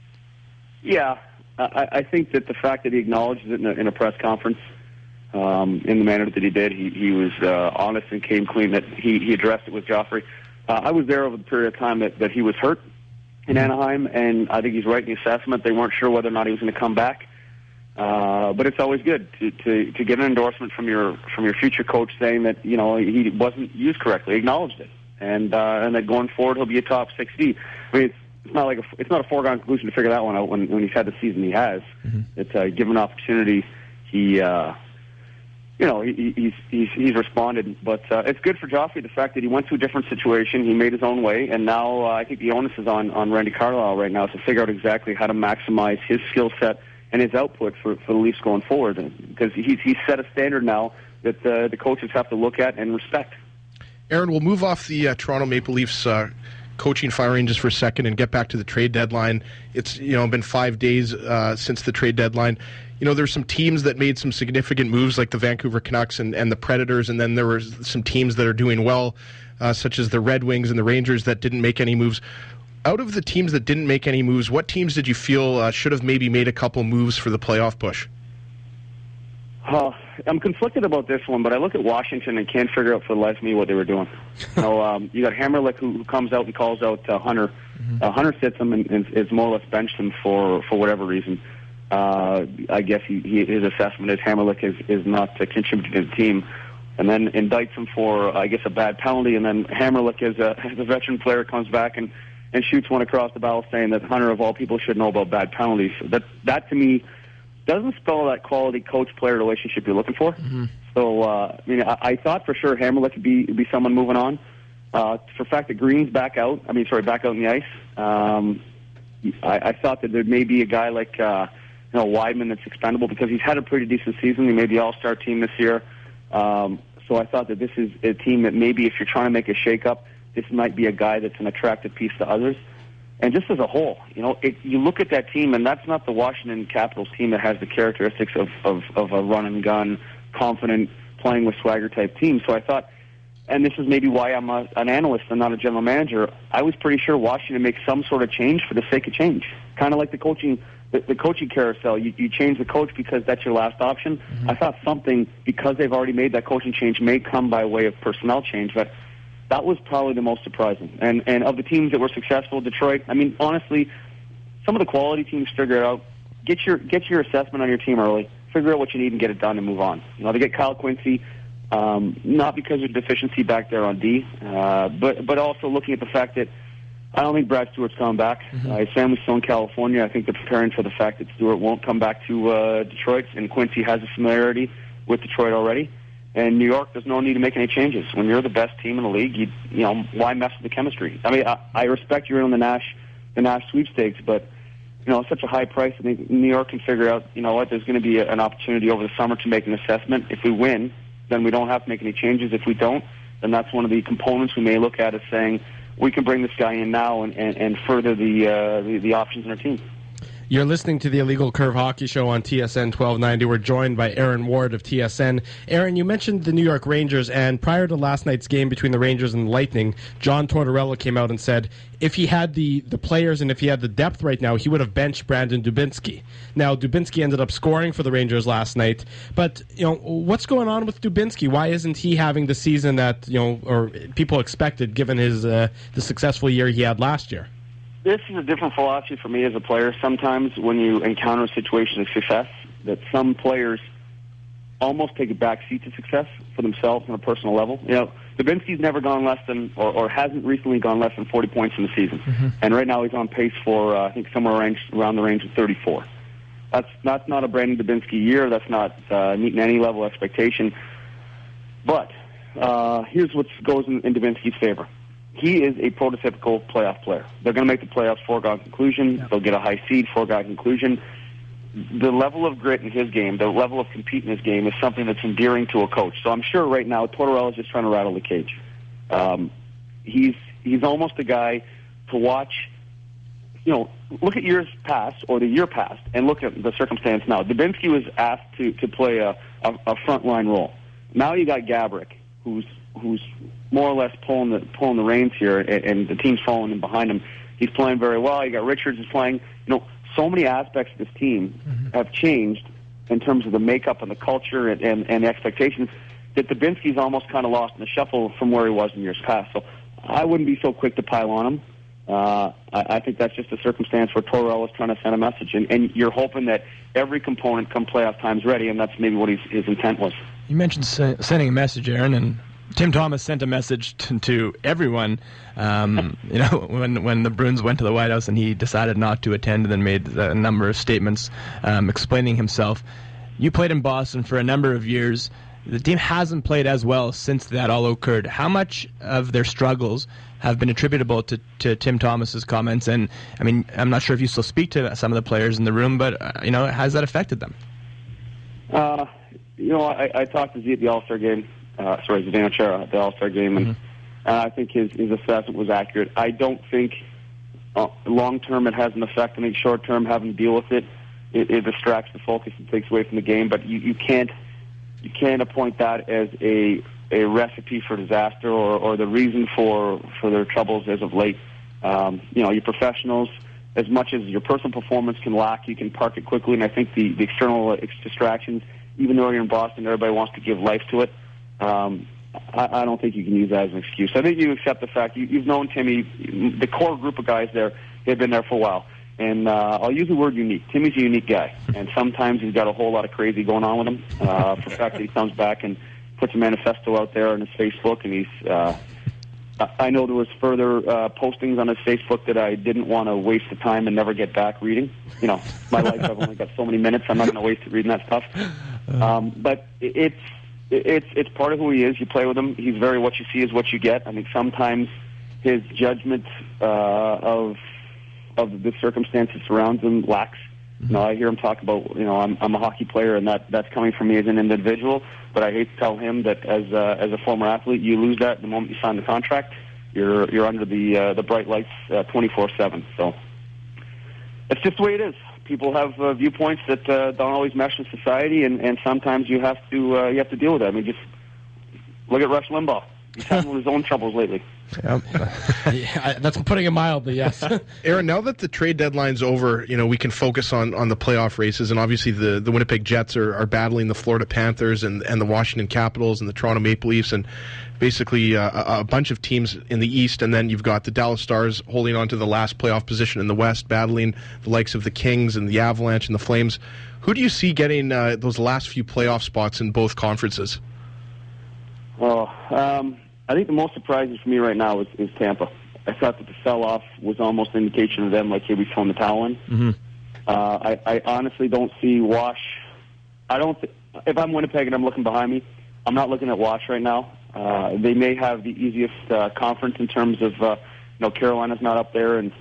Yeah, I, I think that the fact that he acknowledges it in a, in a press conference, Um, in the manner that he did, he, he was uh, honest and came clean that he, he addressed it with Joffrey. Uh, I was there over the period of time that, that he was hurt in Anaheim, and I think he's right in the assessment. They weren't sure whether or not he was going to come back. Uh, but it's always good to, to, to get an endorsement from your from your future coach saying that, you know, he wasn't used correctly, acknowledged it, and uh, and that going forward he'll be a top six D. I mean, it's, it's not like a, it's not a foregone conclusion to figure that one out when, when he's had the season he has. Mm-hmm. It's uh, given opportunity, he uh, you know he, he's he's he's responded. But uh, it's good for Joffrey, the fact that he went to a different situation, he made his own way, and now uh, I think the onus is on on Randy Carlyle right now to figure out exactly how to maximize his skill set and his output for, for the Leafs going forward, because he's, he's set a standard now that uh, the coaches have to look at and respect. Aaron, we'll move off the uh, Toronto Maple Leafs uh, coaching firing just for a second and get back to the trade deadline. It's you know been five days uh, since the trade deadline. You know, there's some teams that made some significant moves, like the Vancouver Canucks and, and the Predators, and then there were some teams that are doing well, uh, such as the Red Wings and the Rangers, that didn't make any moves. Out of the teams that didn't make any moves, what teams did you feel uh, should have maybe made a couple moves for the playoff push? Uh, I'm conflicted about this one, but I look at Washington and can't figure out for the life of me what they were doing. You know, um, you got Hammerlick who, who comes out and calls out uh, Hunter. Mm-hmm. Uh, Hunter sits him and is more or less benched him for, for whatever reason. Uh, I guess he, he, his assessment is Hammerlick is, is not uh, contributing to the team. And then indicts him for, I guess, a bad penalty. And then Hammerlick, as a, as a veteran player, comes back and and shoots one across the bow saying that Hunter, of all people, should know about bad penalties. That, that to me, doesn't spell that quality coach-player relationship you're looking for. Mm-hmm. So, uh, I mean, I, I thought for sure Hammerlick could be, be someone moving on. Uh, for the fact that Green's back out, I mean, sorry, back out in the ice, um, I, I thought that there may be a guy like, uh, you know, Weidman that's expendable because he's had a pretty decent season. He made the All-Star team this year. Um, so I thought that this is a team that maybe if you're trying to make a shake-up, this might be a guy that's an attractive piece to others. And just as a whole, you know, it, you look at that team, and that's not the Washington Capitals team that has the characteristics of, of, of a run-and-gun, confident, playing with swagger-type team. So I thought, and this is maybe why I'm a, an analyst and not a general manager, I was pretty sure Washington makes some sort of change for the sake of change. Kind of like the coaching the, the coaching carousel. You, you change the coach because that's your last option. Mm-hmm. I thought something, because they've already made that coaching change, may come by way of personnel change. But that was probably the most surprising. And and of the teams that were successful, Detroit, I mean, honestly, some of the quality teams figure it out. Get your get your assessment on your team early. Figure out what you need and get it done and move on. You know, they get Kyle Quincy, um, not because of deficiency back there on D, uh, but but also looking at the fact that I don't think Brad Stewart's coming back. Mm-hmm. Uh, his family's still in California. I think they're preparing for the fact that Stewart won't come back to uh, Detroit, and Quincy has a familiarity with Detroit already. And New York, there's no need to make any changes. When you're the best team in the league, you you know, why mess with the chemistry? I mean, I, I respect you're in the Nash, the Nash sweepstakes, but, you know, it's such a high price. I think New York can figure out, you know what, there's going to be a, an opportunity over the summer to make an assessment. If we win, then we don't have to make any changes. If we don't, then that's one of the components we may look at as saying, we can bring this guy in now and, and, and further the, uh, the the options in our team. You're listening to the Illegal Curve Hockey Show on T S N twelve ninety. We're joined by Aaron Ward of T S N. Aaron, you mentioned the New York Rangers, and prior to last night's game between the Rangers and the Lightning, John Tortorella came out and said if he had the, the players and if he had the depth right now, he would have benched Brandon Dubinsky. Now, Dubinsky ended up scoring for the Rangers last night, but you know what's going on with Dubinsky? Why isn't he having the season that you know or people expected, given his uh, the successful year he had last year? This is a different philosophy for me as a player. Sometimes when you encounter a situation of success, that some players almost take a back seat to success for themselves on a personal level. You know, Dubinsky's never gone less than, or, or hasn't recently gone less than forty points in the season. Mm-hmm. And right now he's on pace for, uh, I think, somewhere around, around the range of thirty-four. That's, that's not a Brandon Dubinsky year. That's not uh, meeting any level of expectation. But uh, here's what goes in, in Dubinsky's favor. He is a prototypical playoff player. They're going to make the playoffs foregone conclusion. Yeah. They'll get a high seed, foregone conclusion. The level of grit in his game, the level of compete in his game is something that's endearing to a coach. So I'm sure right now Tortorella is just trying to rattle the cage. Um, he's he's almost a guy to watch. You know, look at years past or the year past, and look at the circumstance now. Dubinsky was asked to to play a a, a frontline role. Now you got Gaborik, who's who's more or less pulling the pulling the reins here, and, and the team's following him behind him. He's playing very well. You got Richards is playing. You know, so many aspects of this team mm-hmm. have changed in terms of the makeup and the culture and, and, and the expectations that Dubinsky's almost kind of lost in the shuffle from where he was in years past. So I wouldn't be so quick to pile on him. Uh, I, I think that's just a circumstance where Tortorella is trying to send a message, and, and you're hoping that every component come playoff time's ready, and that's maybe what his, his intent was. You mentioned se- sending a message, Aaron, and Tim Thomas sent a message to, to everyone. Um, you know, when when the Bruins went to the White House and he decided not to attend, and then made a number of statements um, explaining himself. You played in Boston for a number of years. The team hasn't played as well since that all occurred. How much of their struggles have been attributable to, to Tim Thomas's comments? And I mean, I'm not sure if you still speak to some of the players in the room, but uh, you know, has that affected them? Uh, you know, I, I talked to Z at the All-Star game. Uh, sorry, Zdeno Chara at the All-Star game, and mm-hmm. uh, I think his, his assessment was accurate. I don't think uh, long-term it has an effect. I think short-term, having to deal with it, it, it distracts the focus and takes away from the game. But you, you can't you can't appoint that as a a recipe for disaster or, or the reason for, for their troubles as of late. Um, you know, you're professionals. As much as your personal performance can lack, you can park it quickly. And I think the, the external distractions, even though you're in Boston, everybody wants to give life to it. Um, I, I don't think you can use that as an excuse. I think you accept the fact you, you've known Timmy, the core group of guys there, they've been there for a while. And uh, I'll use the word unique. Timmy's a unique guy, and sometimes he's got a whole lot of crazy going on with him. Uh, for the fact that he comes back and puts a manifesto out there on his Facebook, and he's. Uh, I know there was further uh, postings on his Facebook that I didn't want to waste the time and never get back reading. You know, my life, I've only got so many minutes. I'm not going to waste it reading that stuff. Um, but it's it's it's part of who he is. You play with him. He's very what you see is what you get. I mean, sometimes his judgment uh, of of the circumstances surrounds him lacks. You know, I hear him talk about, you know, I'm I'm a hockey player, and that that's coming from me as an individual. But I hate to tell him that as a, as a former athlete, you lose that the moment you sign the contract. You're you're under the uh, the bright lights twenty-four seven. So it's just the way it is. People have uh, viewpoints that uh, don't always mesh in society, and, and sometimes you have to uh, you have to deal with it. I mean, just look at Rush Limbaugh. He's having his own troubles lately. Yep. Yeah, that's putting it mildly, yes. Aaron, now that the trade deadline's over, you know, we can focus on, on the playoff races, and obviously the, the Winnipeg Jets are, are battling the Florida Panthers and, and the Washington Capitals and the Toronto Maple Leafs and basically uh, a, a bunch of teams in the East, and then you've got the Dallas Stars holding on to the last playoff position in the West, battling the likes of the Kings and the Avalanche and the Flames. Who do you see getting uh, those last few playoff spots in both conferences? Well, um, I think the most surprising for me right now is, is Tampa. I thought that the sell-off was almost an indication of them, like, here we throw the towel in. Mm-hmm. Uh, I, I honestly don't see Wash. I don't. Th- if I'm Winnipeg and I'm looking behind me, I'm not looking at Wash right now. Uh, they may have the easiest uh, conference in terms of, uh, you know, Carolina's not up there, and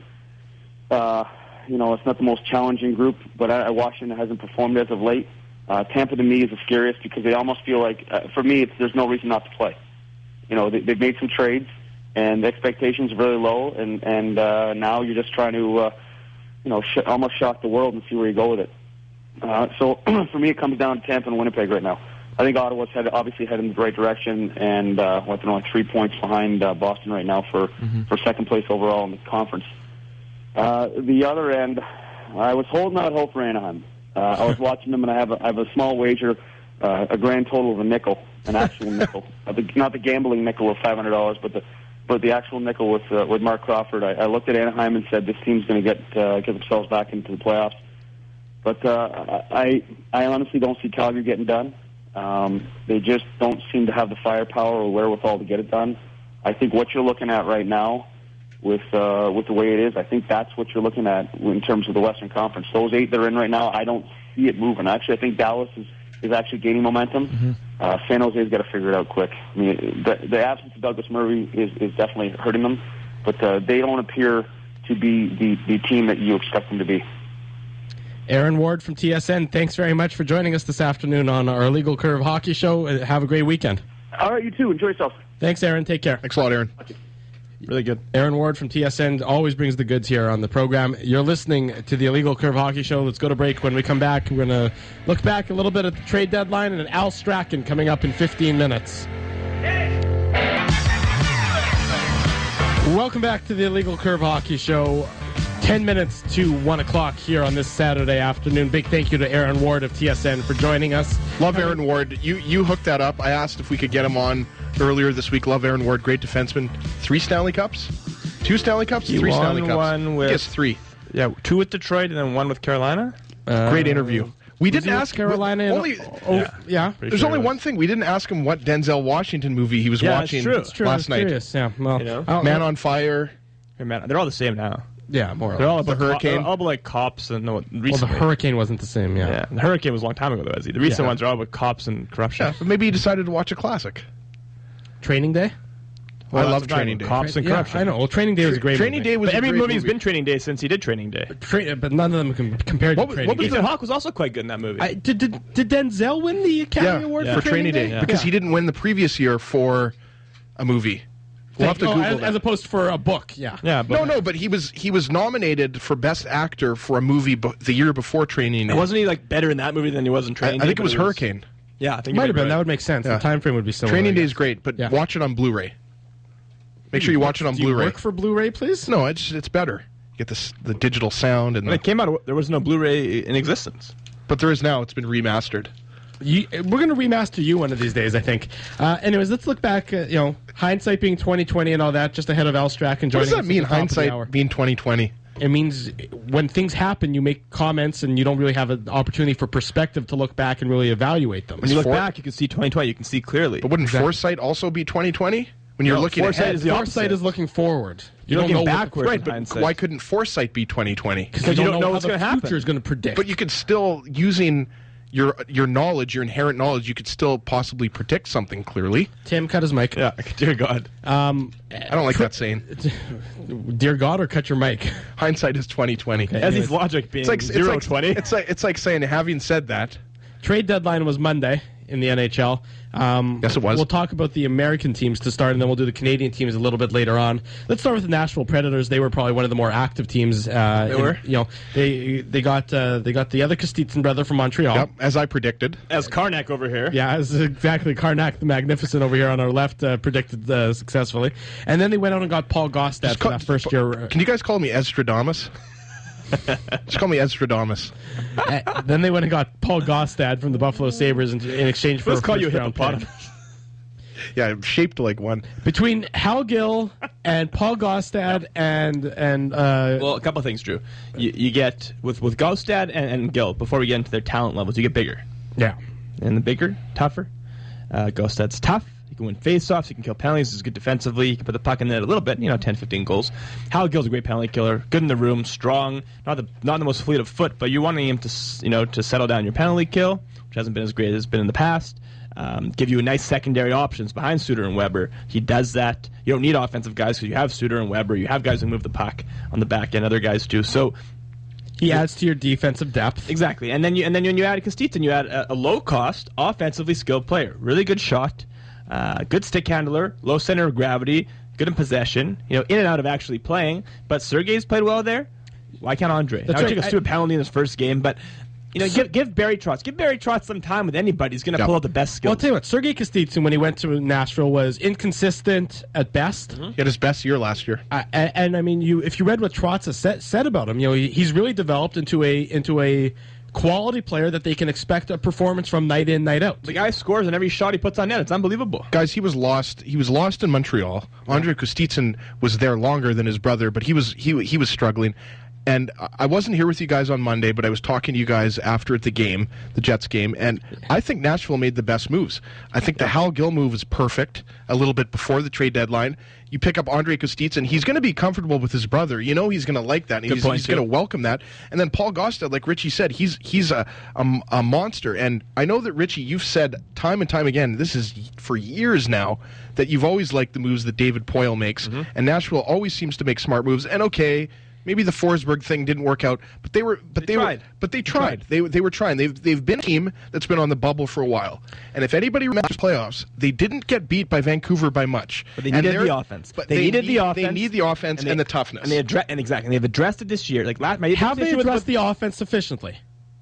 uh, you know, it's not the most challenging group. But I, Washington hasn't performed as of late. Uh, Tampa to me is the scariest because they almost feel like, uh, for me, it's, there's no reason not to play. You know, they, they've made some trades, and the expectations are really low, and and uh, now you're just trying to, uh, you know, sh- almost shock the world and see where you go with it. Uh, so for me, it comes down to Tampa and Winnipeg right now. I think Ottawa's head, obviously heading in the right direction, and uh, what, they're only three points behind uh, Boston right now for, mm-hmm. for second place overall in the conference. Uh, the other end, I was holding out hope for Anaheim. Uh, I was watching them, and I have a, I have a small wager, uh, a grand total of a nickel, an actual nickel, uh, the, not the gambling nickel of five hundred dollars, but the but the actual nickel with uh, with Mark Crawford. I, I looked at Anaheim and said, this team's going to get uh, get themselves back into the playoffs. But uh, I I honestly don't see Calgary getting done. Um, they just don't seem to have the firepower or wherewithal to get it done. I think what you're looking at right now, with uh, with the way it is, I think that's what you're looking at in terms of the Western Conference. Those eight that are in right now, I don't see it moving. Actually, I think Dallas is, is actually gaining momentum. Mm-hmm. Uh, San Jose's got to figure it out quick. I mean, the, the absence of Douglas Murray is, is definitely hurting them, but uh, they don't appear to be the, the team that you expect them to be. Aaron Ward from T S N, thanks very much for joining us this afternoon on our Illegal Curve Hockey Show. Have a great weekend. All right, you too. Enjoy yourself. Thanks, Aaron. Take care. Thanks a lot, Aaron. Okay. Really good. Aaron Ward from T S N always brings the goods here on the program. You're listening to the Illegal Curve Hockey Show. Let's go to break. When we come back, we're going to look back a little bit at the trade deadline and Al Strachan coming up in fifteen minutes. Welcome back to the Illegal Curve Hockey Show. Ten minutes to one o'clock here on this Saturday afternoon. Big thank you to Aaron Ward of T S N for joining us. Love Aaron Ward. You you hooked that up. I asked if we could get him on earlier this week. Love Aaron Ward, great defenseman. Three Stanley Cups? Two Stanley Cups, He three won Stanley Cups. one with- Yes, three. Yeah, two with Detroit and then one with Carolina. Great interview. We Was didn't he with ask Carolina. and- Only, oh, Yeah. yeah. Pretty there's sure only it was. one thing. We didn't ask him what Denzel Washington movie he was Yeah, it's watching true. It's true. I was last night. curious. Yeah. Well, You know? I don't Man know. on Fire. Hey, man, they're all the same now. Yeah, more or They're all less. about The Hurricane. They're all about like cops and no, Well, the recently. Hurricane wasn't the same. Yeah. Yeah, the Hurricane was a long time ago though. Izzy. The recent Yeah. ones are all about cops and corruption. Yeah, but maybe he decided to watch a classic. Training Day. Well, I that's love the time Training with Day. Cops and Yeah, corruption. I know. Well, Training Day was a great. Training movie. Day was But a every great movie's movie. been Training Day since he did Training Day. Tra- but none of them can compared What to was- Training what was Day. Ethan Hawke was also quite good in that movie. I, did, did did Denzel win the Academy Yeah, Award Yeah. for for Training Day, Yeah. because Yeah. he didn't win the previous year for a movie. We'll have to Oh, Google as, that. as opposed to for a book. Yeah. yeah, but no, no, but he was he was nominated for Best Actor for a movie be- the year before Training Day. wasn't he like better in that movie than he was in I, Training I Day? think it but was Hurricane. Yeah, I think Might you have been. right. That would make sense. Yeah. The time frame would be similar. Training I Day guess. is great, but Yeah. watch it on Blu-ray. Make sure you watch it on Do you Blu-ray. work for Blu-ray, please? No, it's it's better. You get this the digital sound and When the, it came out, there was no Blu-ray in existence. but there is now. It's been remastered. You, we're going to remaster you one of these days, I think. Uh, anyways, let's look back. Uh, you know, hindsight being twenty twenty and all that. Just ahead of Al Strack and What joining does that us at mean? the top of the hour. Hindsight being twenty twenty. It means when things happen, you make comments and you don't really have an opportunity for perspective to look back and really evaluate them. When you look For- back, you can see twenty twenty. You can see clearly. But wouldn't Exactly. foresight also be twenty twenty? When you're No, looking foresight ahead. is the Foresight opposite. is looking forward. You You're don't know looking what the- backwards. Right, in but hindsight. why couldn't foresight be twenty twenty? Because you you don't don't know, know how what's the gonna happen. future is going to predict. But you could still, using your your knowledge, your inherent knowledge, you could still possibly predict something clearly. Tim cut his mic. Yeah, dear God. Um, I don't like that saying. dear God, or cut your mic. Hindsight is twenty twenty. As his logic being It's like it's zero like, twenty. It's like it's like saying, having said that, Trade deadline was Monday in the N H L. Um, Yes, it was. We'll talk about the American teams to start, and then we'll do the Canadian teams a little bit later on. Let's start with the Nashville Predators. They were probably one of the more active teams. Uh, They in- were? You know, they they got uh, they got the other Kostitsyn brother from Montreal. yep, as I predicted. As Karnak over here. Yeah, it's exactly. Karnak the Magnificent over here on our left uh, predicted uh, successfully, and then they went out and got Paul Gostad Just for call- that first year. uh, Can you guys call me Estradamus? Just call me Estradamus. uh, then they went and got Paul Gostad from the Buffalo Sabres in, in exchange for Let's a call you a first-round pick. hippopotamus. Yeah, I'm shaped like one. Between Hal Gill and Paul Gostad and and uh, Well, a couple of things, Drew. You, you get with with Gostad and, and Gill. Before we get into their talent levels, you get bigger, yeah, and the bigger, tougher. Uh, Gostad's tough. He can win faceoffs. He can kill penalties. He's good defensively. He can put the puck in the net a little bit. You know, ten, fifteen goals. Hal Gill's a great penalty killer. Good in the room. Strong. Not the not the most fleet of foot, but you're wanting him to s- you know to settle down your penalty kill, which hasn't been as great as it's been in the past. Um, give you a nice secondary options behind Suter and Weber. He does that. You don't need offensive guys because you have Suter and Weber. You have guys who move the puck on the back end. Other guys do. So he adds to your defensive depth. exactly. And then you and then when you add Kostitsyn, you add a, a low cost, offensively skilled player. Really good shot, uh, good stick handler, low center of gravity, good in possession. You know, in and out of actually playing. But Sergei's played well there. Why can't Andre? That's Now, he right. took a stupid penalty in his first game, but. You know, give, give Barry Trotz. Give Barry Trotz some time with anybody. He's going to Yep. pull out the best skills. Well, I'll tell you what, Sergei Kostitsyn, when he went to Nashville, was inconsistent at best. He had his best year last year. Uh, and, and I mean, you if you read what Trotz has said, said about him, you know, he, he's really developed into a into a quality player that they can expect a performance from night in, night out. The guy scores on every shot he puts on net. It's unbelievable. Guys, he was lost. He was lost in Montreal. Andre Kostitsyn was there longer than his brother, but he was he he was struggling. And I wasn't here with you guys on Monday, but I was talking to you guys after the game, the Jets game, and I think Nashville made the best moves. I think the Hal Gill move is perfect, a little bit before the trade deadline. You pick up Andre Kostitsyn, he's going to be comfortable with his brother. You know he's going to like that, and Good he's, point, he's too. going to welcome that. And then Paul Gostad, like Richie said, he's he's a, a, a monster. And I know that, Richie, you've said time and time again, this is for years now, that you've always liked the moves that David Poile makes, Mm-hmm. and Nashville always seems to make smart moves. And okay, maybe the Forsberg thing didn't work out, but they were, but They they, tried. were, but they tried. They they were trying. They've they've been a team that's been on the bubble for a while. And if anybody remembers playoffs, they didn't get beat by Vancouver by much. But they And needed they're- the offense. But they, needed need, the offense. They need the offense and, they- the toughness. And they address and exactly. And they've addressed it this year. Like last, my Have issue they with- addressed with- the offense sufficiently?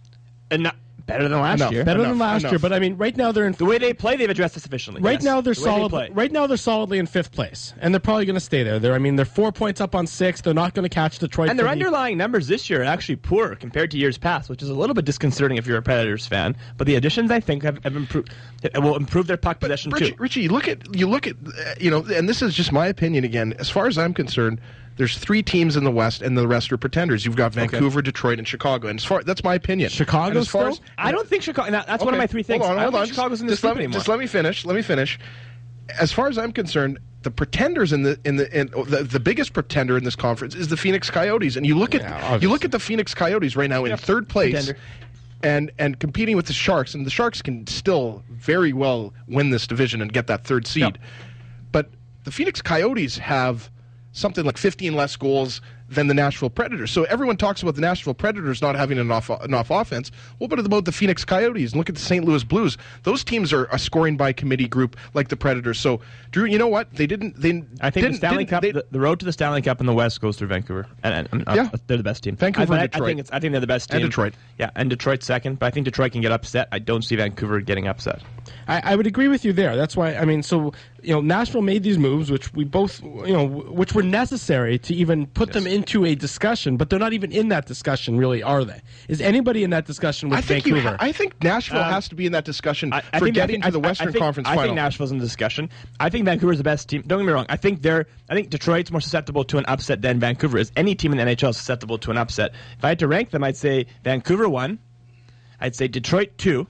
and not, better than last Enough. year? Better Enough, than last enough. year, but I mean, right now they're in. The way they play, they've addressed it sufficiently. Right yes. now they're The way they solid. play. Right now they're solidly in fifth place, and they're probably going to stay there. They're, I mean, they're four points up on six. They're not going to catch Detroit. And their for the- underlying numbers this year are actually poor compared to years past, which is a little bit disconcerting if you're a Predators fan. But the additions, I think, have, have improved. Will improve their puck possession Richie, too. Richie, you look at you look at uh, you know, and this is just my opinion again. As far as I'm concerned, there's three teams in the West, and the rest are pretenders. You've got Vancouver, okay. Detroit, and Chicago. And as far that's my opinion. Chicago, as far still? as, I don't think Chicago. That's okay. one of my three things. Hold on, hold I don't on. think Chicago's in this just let me, anymore. Just let me finish. Let me finish. As far as I'm concerned, the pretenders in the in the in, the, the biggest pretender in this conference is the Phoenix Coyotes. And you look at yeah, you look at the Phoenix Coyotes right now in yep. third place. Pretender. And and competing with the Sharks, and the Sharks can still very well win this division and get that third seed. Yep. But the Phoenix Coyotes have something like fifteen less goals than the Nashville Predators. So everyone talks about the Nashville Predators not having enough enough offense. What about the Phoenix Coyotes? And look at the Saint Louis Blues. Those teams are a scoring by committee group like the Predators. So Drew, you know what? They didn't. They I think didn't, the Stanley didn't, Cup, they, the, the road to the Stanley Cup in the West goes through Vancouver, and, and, and yeah. uh, they're the best team. Vancouver, I, and Detroit. I think it's, I think they're the best team. And Detroit. Yeah, and Detroit second, but I think Detroit can get upset. I don't see Vancouver getting upset. I, I would agree with you there. That's why, I mean, so, you know, Nashville made these moves, which we both, you know, which were necessary to even put yes. them into a discussion, but they're not even in that discussion, really, are they? Is anybody in that discussion with I think Vancouver? You ha- I think Nashville Um, has to be in that discussion I, I for think, getting I think, to the I- Western I think, Conference I final. think Nashville's in the discussion. I think Vancouver's the best team. Don't get me wrong. I think they're. I think Detroit's more susceptible to an upset than Vancouver is. Any team in the N H L is susceptible to an upset. If I had to rank them, I'd say Vancouver one. I'd say Detroit two.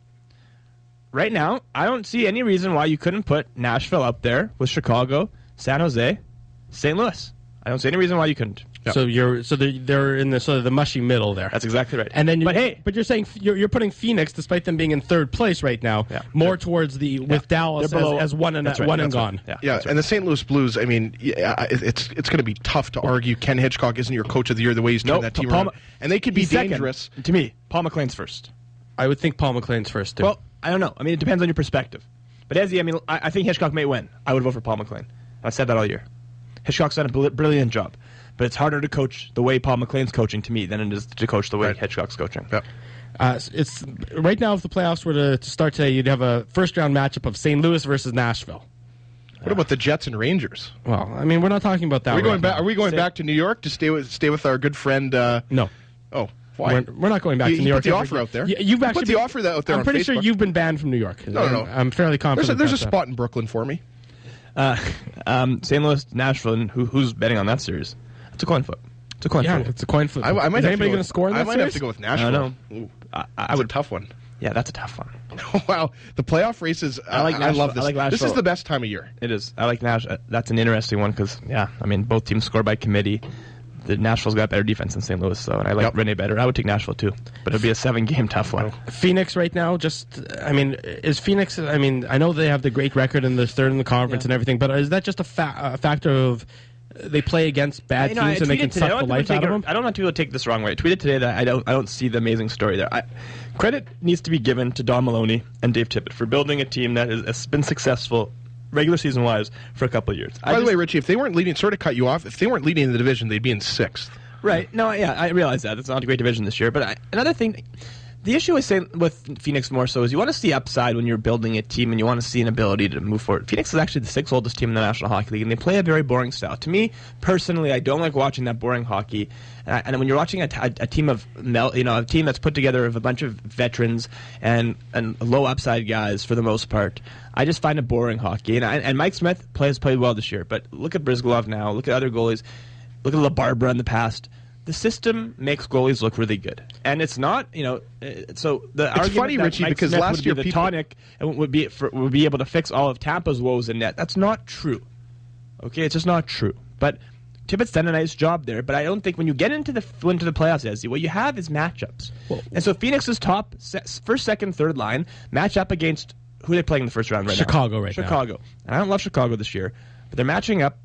Right now, I don't see any reason why you couldn't put Nashville up there with Chicago, San Jose, Saint Louis. I don't see any reason why you couldn't. Yep. So you're so they're, they're in the sort of the mushy middle there. That's exactly right. And then, you, but hey, but you're saying you're, you're putting Phoenix, despite them being in third place right now, yeah. more they're, towards the with yeah. Dallas as, below, as one and right, one and right. gone. Yeah, Yeah, right. and the Saint Louis Blues, I mean, yeah, it's it's going to be tough to argue Ken Hitchcock isn't your coach of the year the way he's turned Nope, that team Paul, around. And they could be he's second. dangerous. To me, Paul McLean's first. I would think Paul McLean's first too. Well, I don't know. I mean, it depends on your perspective. But Ezzy, I mean, I, I think Hitchcock may win. I would vote for Paul McLean. I've said that all year. Hitchcock's done a br- brilliant job. But it's harder to coach the way Paul McLean's coaching to me than it is to coach the way Right. Hitchcock's coaching. Yep. Uh, it's right now. If the playoffs were to, to start today, you'd have a first round matchup of Saint Louis versus Nashville. What about the Jets and Rangers? Well, I mean, we're not talking about that. Are we right going back? now. Are we going Say- back to New York to stay with stay with our good friend? Uh, No. oh, why? We're, we're not going back You- to you New put York. the offer out there. You, you've You actually put the been- offer out there I'm on pretty sure Facebook. you've been banned from New York. No, no, no. I'm, I'm fairly There's confident. a, there's a about that. spot in Brooklyn for me. Uh, um, Saint Louis, Nashville, and who, who's betting on that series? It's a coin flip. It's a coin Yeah, flip. it's a coin flip. I, I might Is have anybody to go going to score in that I might series? have to go with Nashville. I don't Ooh, I, I that's would. a tough one. Yeah, that's a tough one. Wow, the playoff races. Uh, I like I Nashville. love this. I like this is Nashville. the best time of year. It is. I like Nash. uh, That's an interesting one because, yeah, I mean, both teams score by committee. The Nashville's got better defense than Saint Louis, so and I like Yep. Rene better. I would take Nashville too, but it'd be a seven-game tough one. Phoenix right now, just, I mean, is Phoenix, I mean, I know they have the great record and they're third in the conference Yeah. and everything, but is that just a, fa- a factor of they play against bad You know, I teams and they tweeted can today- I suck the don't want life people out to of take them? it- I don't want people to take this wrong way. I tweeted today that I don't, I don't see the amazing story there. I, credit needs to be given to Don Maloney and Dave Tippett for building a team that is, has been successful regular season wise for a couple of years. I By the just- way, Richie, if they weren't leading, sort of cut you off. If they weren't leading the division, they'd be in sixth. Right. No, yeah, I realize that. It's not a great division this year. But I, another thing, the issue with, saying, with Phoenix more so is you want to see upside when you're building a team and you want to see an ability to move forward. Phoenix is actually the sixth oldest team in the National Hockey League, and they play a very boring style. To me, personally, I don't like watching that boring hockey. And, I, and when you're watching a, t- a team of, mel- you know, a team that's put together of a bunch of veterans and, and low upside guys for the most part, I just find it boring hockey. And, I, and Mike Smith plays played well this year, but look at Brizgalov now. Look at other goalies. Look at LaBarbera in the past. The system makes goalies look really good, and it's not, you know. uh, So the It's argument funny, that Richie, Mike because Smith last would year be the people- tonic and would be for, would be able to fix all of Tampa's woes in net. That's not true. Okay, it's just not true. But Tippett's done a nice job there. But I don't think when you get into the into the playoffs, Ezzy, what you have is matchups. And so Phoenix's top se- first, second, third line match up against who are they playing in the first round right Chicago now? right now. Chicago. And I don't love Chicago this year, but they're matching up.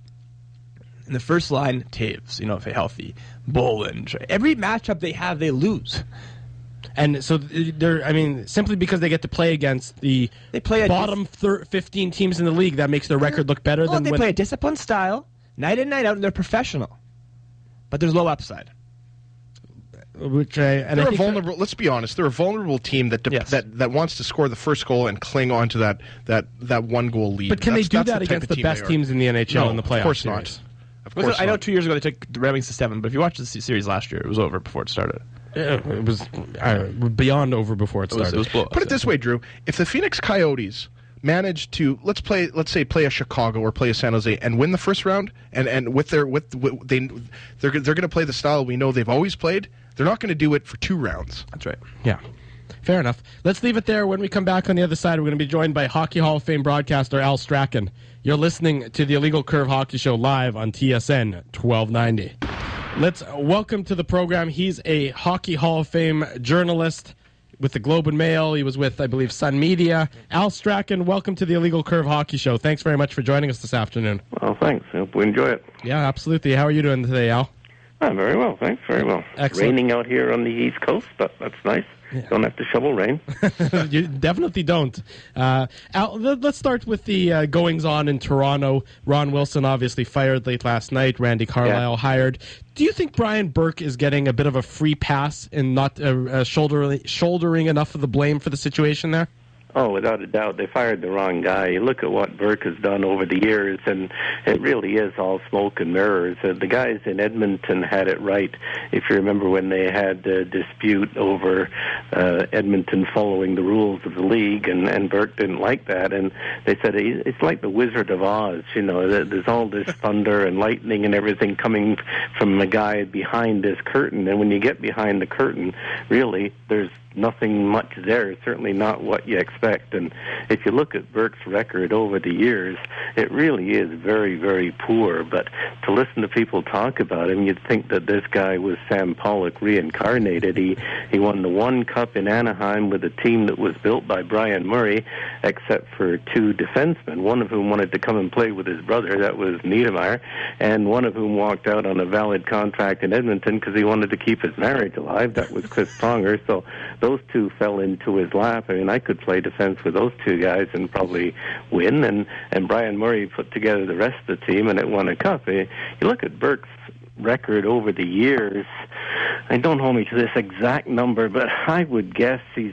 In the first line, Taves, you know, if they're healthy. Boland. Every matchup they have, they lose. And so they're, I mean, simply because they get to play against the They play a bottom thir- fifteen teams in the league, that makes their record look better Well, than they when play a disciplined style, night in, night out, and they're professional. But there's low upside. which I, and I They're a think vulnerable. Let's be honest. They're a vulnerable team that de- Yes. that that wants to score the first goal and cling on to that that that one goal lead. But can That's- they do that's that type against of the team best they are. teams in the N H L No, in the playoffs? of course series? not. Of course I know not. two years ago they took the Red Wings to seven, but if you watch the se- series last year, it was over before it started. Yeah, it was uh, beyond over before it It was, started. it was blowout. Put it this way, Drew. If the Phoenix Coyotes manage to let's play let's say play a Chicago or play a San Jose and win the first round, and, and with their with, with they they're they're going to play the style we know they've always played. They're not going to do it for two rounds. That's right. Yeah. Fair enough. Let's leave it there. When we come back on the other side, we're going to be joined by Hockey Hall of Fame broadcaster Al Strachan. You're listening to the Illegal Curve Hockey Show live on T S N twelve ninety. Let's welcome to the program. He's a Hockey Hall of Fame journalist with the Globe and Mail. He was with, I believe, Sun Media. Al Strachan, welcome to the Illegal Curve Hockey Show. Thanks very much for joining us this afternoon. Well, thanks. I hope we enjoy it. Yeah, absolutely. How are you doing today, Al? Oh, very well, thanks. Very well. Excellent. Raining out here on the East Coast, but that's nice. Yeah. Don't have to shovel rain. You definitely don't. Uh, Al, let's start with the uh, goings-on in Toronto. Ron Wilson obviously fired late last night. Randy Carlyle yeah. hired. Do you think Brian Burke is getting a bit of a free pass in not uh, uh, shouldering, shouldering enough of the blame for the situation there? Oh, without a doubt. They fired the wrong guy. You look at what Burke has done over the years, and it really is all smoke and mirrors. Uh, the guys in Edmonton had it right. If you remember when they had a dispute over uh, Edmonton following the rules of the league, and, and Burke didn't like that, and they said it's like the Wizard of Oz. You know, there's all this thunder and lightning and everything coming from a guy behind this curtain, and when you get behind the curtain, really, there's nothing much there, certainly not what you expect. And if you look at Burke's record over the years, it really is very, very poor. But to listen to people talk about him, you'd think that this guy was Sam Pollock reincarnated. He he won the one cup in Anaheim with a team that was built by Brian Murray, except for two defensemen, one of whom wanted to come and play with his brother, that was Niedermeyer, and one of whom walked out on a valid contract in Edmonton because he wanted to keep his marriage alive, that was Chris Pronger. So those two fell into his lap. I mean, I could play defense with those two guys and probably win, and, and Brian Murray put together the rest of the team, and it won a cup. You look at Burke's record over the years, and don't hold me to this exact number, but I would guess he's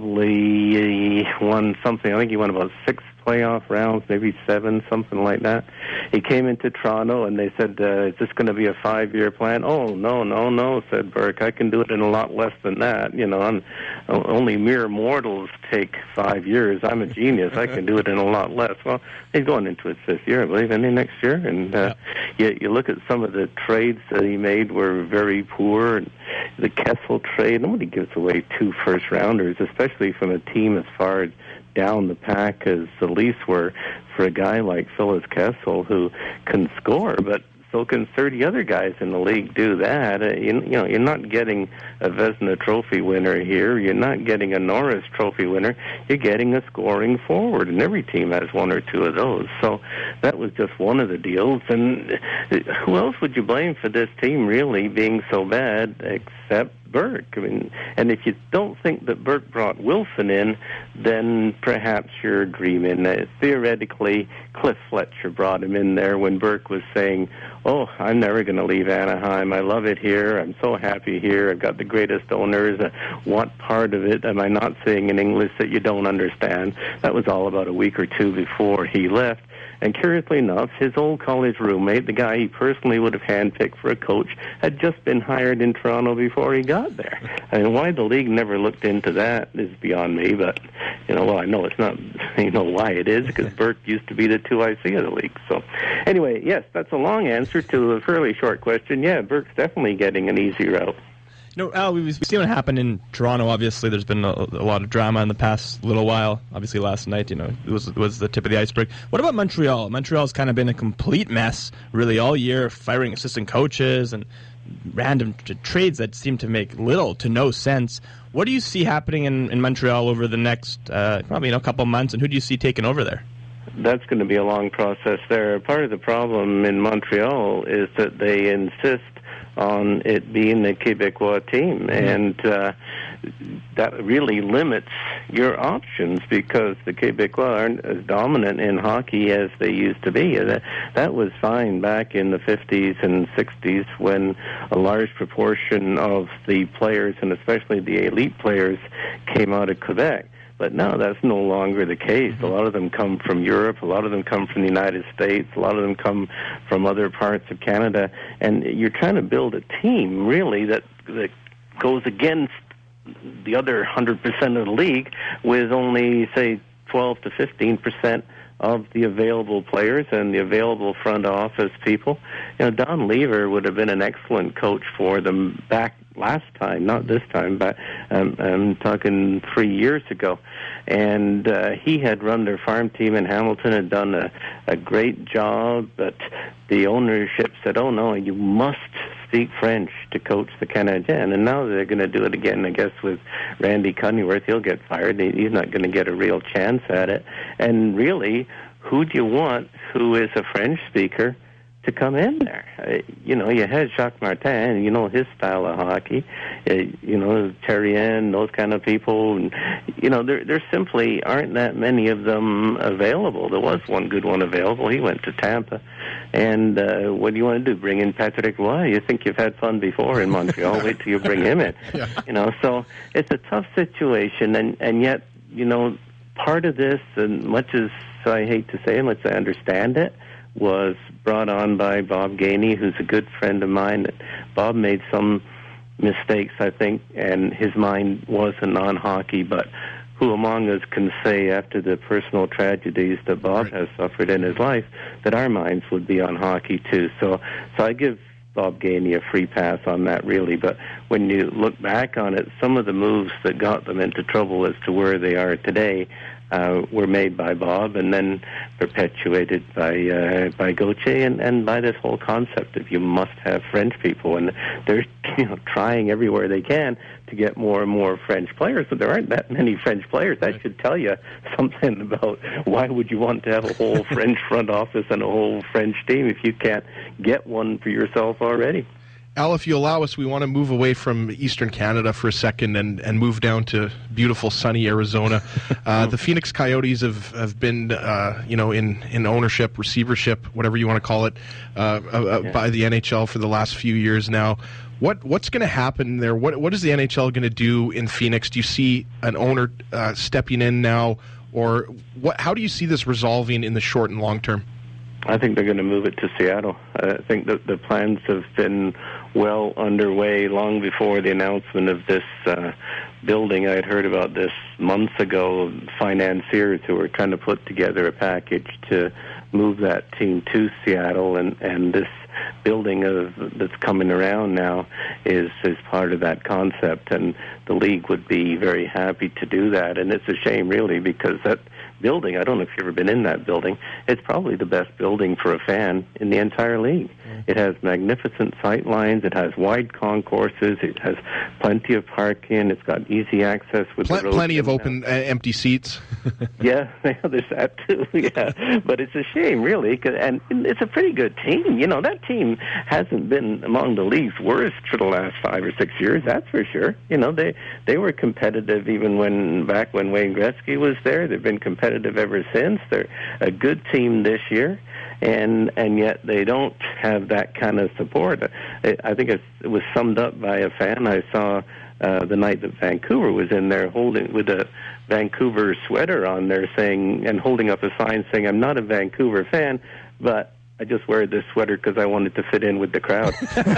probably won something. I think he won about six playoff rounds, maybe seven, something like that. He came into Toronto and they said, uh, is this going to be a five-year plan? Oh, no, no, no, said Burke. I can do it in a lot less than that. You know, I'm, only mere mortals take five years. I'm a genius. I can do it in a lot less. Well, he's going into his fifth year, I believe, isn't he, next year? And uh, yeah. you, you look at some of the trades that he made were very poor. And the Kessel trade, nobody gives away two first-rounders, especially from a team as far as down the pack as the Leafs were, for a guy like Phyllis Kessel who can score, but so can thirty other guys in the league do that. Uh, you, you know, you're not getting a Vezina Trophy winner here. You're not getting a Norris Trophy winner. You're getting a scoring forward, and every team has one or two of those. So that was just one of the deals. And who else would you blame for this team really being so bad except Burke? I mean, and if you don't think that Burke brought Wilson in, then perhaps you're dreaming. Uh, theoretically, Cliff Fletcher brought him in there when Burke was saying, oh, I'm never going to leave Anaheim. I love it here. I'm so happy here. I've got the greatest owners. Uh, what part of it am I not saying in English that you don't understand? That was all about a week or two before he left. And curiously enough, his old college roommate, the guy he personally would have handpicked for a coach, had just been hired in Toronto before he got there. I mean, why the league never looked into that is beyond me, but, you know, well, I know it's not, you know why it is, because Burke used to be the two I C of the league. So, anyway, yes, that's a long answer to a fairly short question. Yeah, Burke's definitely getting an easy route. No, Al, we've seen what happened in Toronto. Obviously, there's been a, a lot of drama in the past little while. Obviously, last night, you know, it was was the tip of the iceberg. What about Montreal? Montreal's kind of been a complete mess, really, all year, firing assistant coaches and random t- trades that seem to make little to no sense. What do you see happening in, in Montreal over the next, uh, probably, you know, a couple months, and who do you see taking over there? That's going to be a long process there. Part of the problem in Montreal is that they insist on it being the Quebecois team, mm-hmm. and uh, that really limits your options because the Quebecois aren't as dominant in hockey as they used to be. That, that was fine back in the fifties and sixties when a large proportion of the players, and especially the elite players, came out of Quebec. But no, that's no longer the case. A lot of them come from Europe. A lot of them come from the United States. A lot of them come from other parts of Canada. And you're trying to build a team, really, that, that goes against the other one hundred percent of the league with only, say, twelve to fifteen percent of the available players and the available front office people. You know, Don Lever would have been an excellent coach for them back last time, not this time, but um, I'm talking three years ago. And uh, he had run their farm team in Hamilton, had done a, a great job, but the ownership said, oh, no, you must speak French to coach the Canadiens. And now they're going to do it again, I guess, with Randy Cunneyworth. He'll get fired. He's not going to get a real chance at it. And really, who do you want who is a French speaker to come in there? Uh, you know, you had Jacques Martin, you know, his style of hockey, uh, you know, Terrien, those kind of people. And, you know, there, there simply aren't that many of them available. There was one good one available. He went to Tampa. And uh, what do you want to do, bring in Patrick Roy? You think you've had fun before in Montreal. Wait till you bring him in. Yeah. You know, so it's a tough situation. And, and yet, you know, part of this, and much as I hate to say it, much as I understand it, was brought on by Bob Gainey, who's a good friend of mine. Bob made some mistakes, I think, and his mind wasn't on hockey, but who among us can say after the personal tragedies that Bob right. has suffered in his life that our minds would be on hockey too. So so I give Bob Gainey a free pass on that, really. But when you look back on it, some of the moves that got them into trouble as to where they are today uh, were made by Bob and then perpetuated by uh, by Gauthier and, and by this whole concept of you must have French people. And they're you know trying everywhere they can to get more and more French players, but there aren't that many French players. That should tell you something about why would you want to have a whole French front office and a whole French team if you can't get one for yourself already. Al, if you allow us, we want to move away from Eastern Canada for a second and, and move down to beautiful, sunny Arizona. Uh, the Phoenix Coyotes have, have been, uh, you know, in, in ownership, receivership, whatever you want to call it, uh, uh, yeah. by the N H L for the last few years now. What what's going to happen there? What what is the N H L going to do in Phoenix? Do you see an owner uh, stepping in now, or what? How do you see this resolving in the short and long term? I think they're going to move it to Seattle. I think that the plans have been well underway long before the announcement of this uh, building. I had heard about this months ago. Financiers who were trying to put together a package to move that team to Seattle, and, and this building of, that's coming around now is, is part of that concept, and the league would be very happy to do that. And it's a shame, really, because that building, I don't know if you've ever been in that building, it's probably the best building for a fan in the entire league. Mm. It has magnificent sight lines, it has wide concourses, it has plenty of parking, it's got easy access with Pl- the road. Plenty of open, uh, empty seats. yeah, there's that too, yeah. But it's a shame, really, 'cause, and it's a pretty good team. You know, that team hasn't been among the league's worst for the last five or six years, that's for sure. You know, they, they were competitive even when back when Wayne Gretzky was there. They've been competitive ever since. They're a good team this year, and and yet they don't have that kind of support. I think it was summed up by a fan I saw uh, the night that Vancouver was in there, holding with a Vancouver sweater on there, saying and holding up a sign saying, "I'm not a Vancouver fan, but I just wear this sweater because I wanted to fit in with the crowd."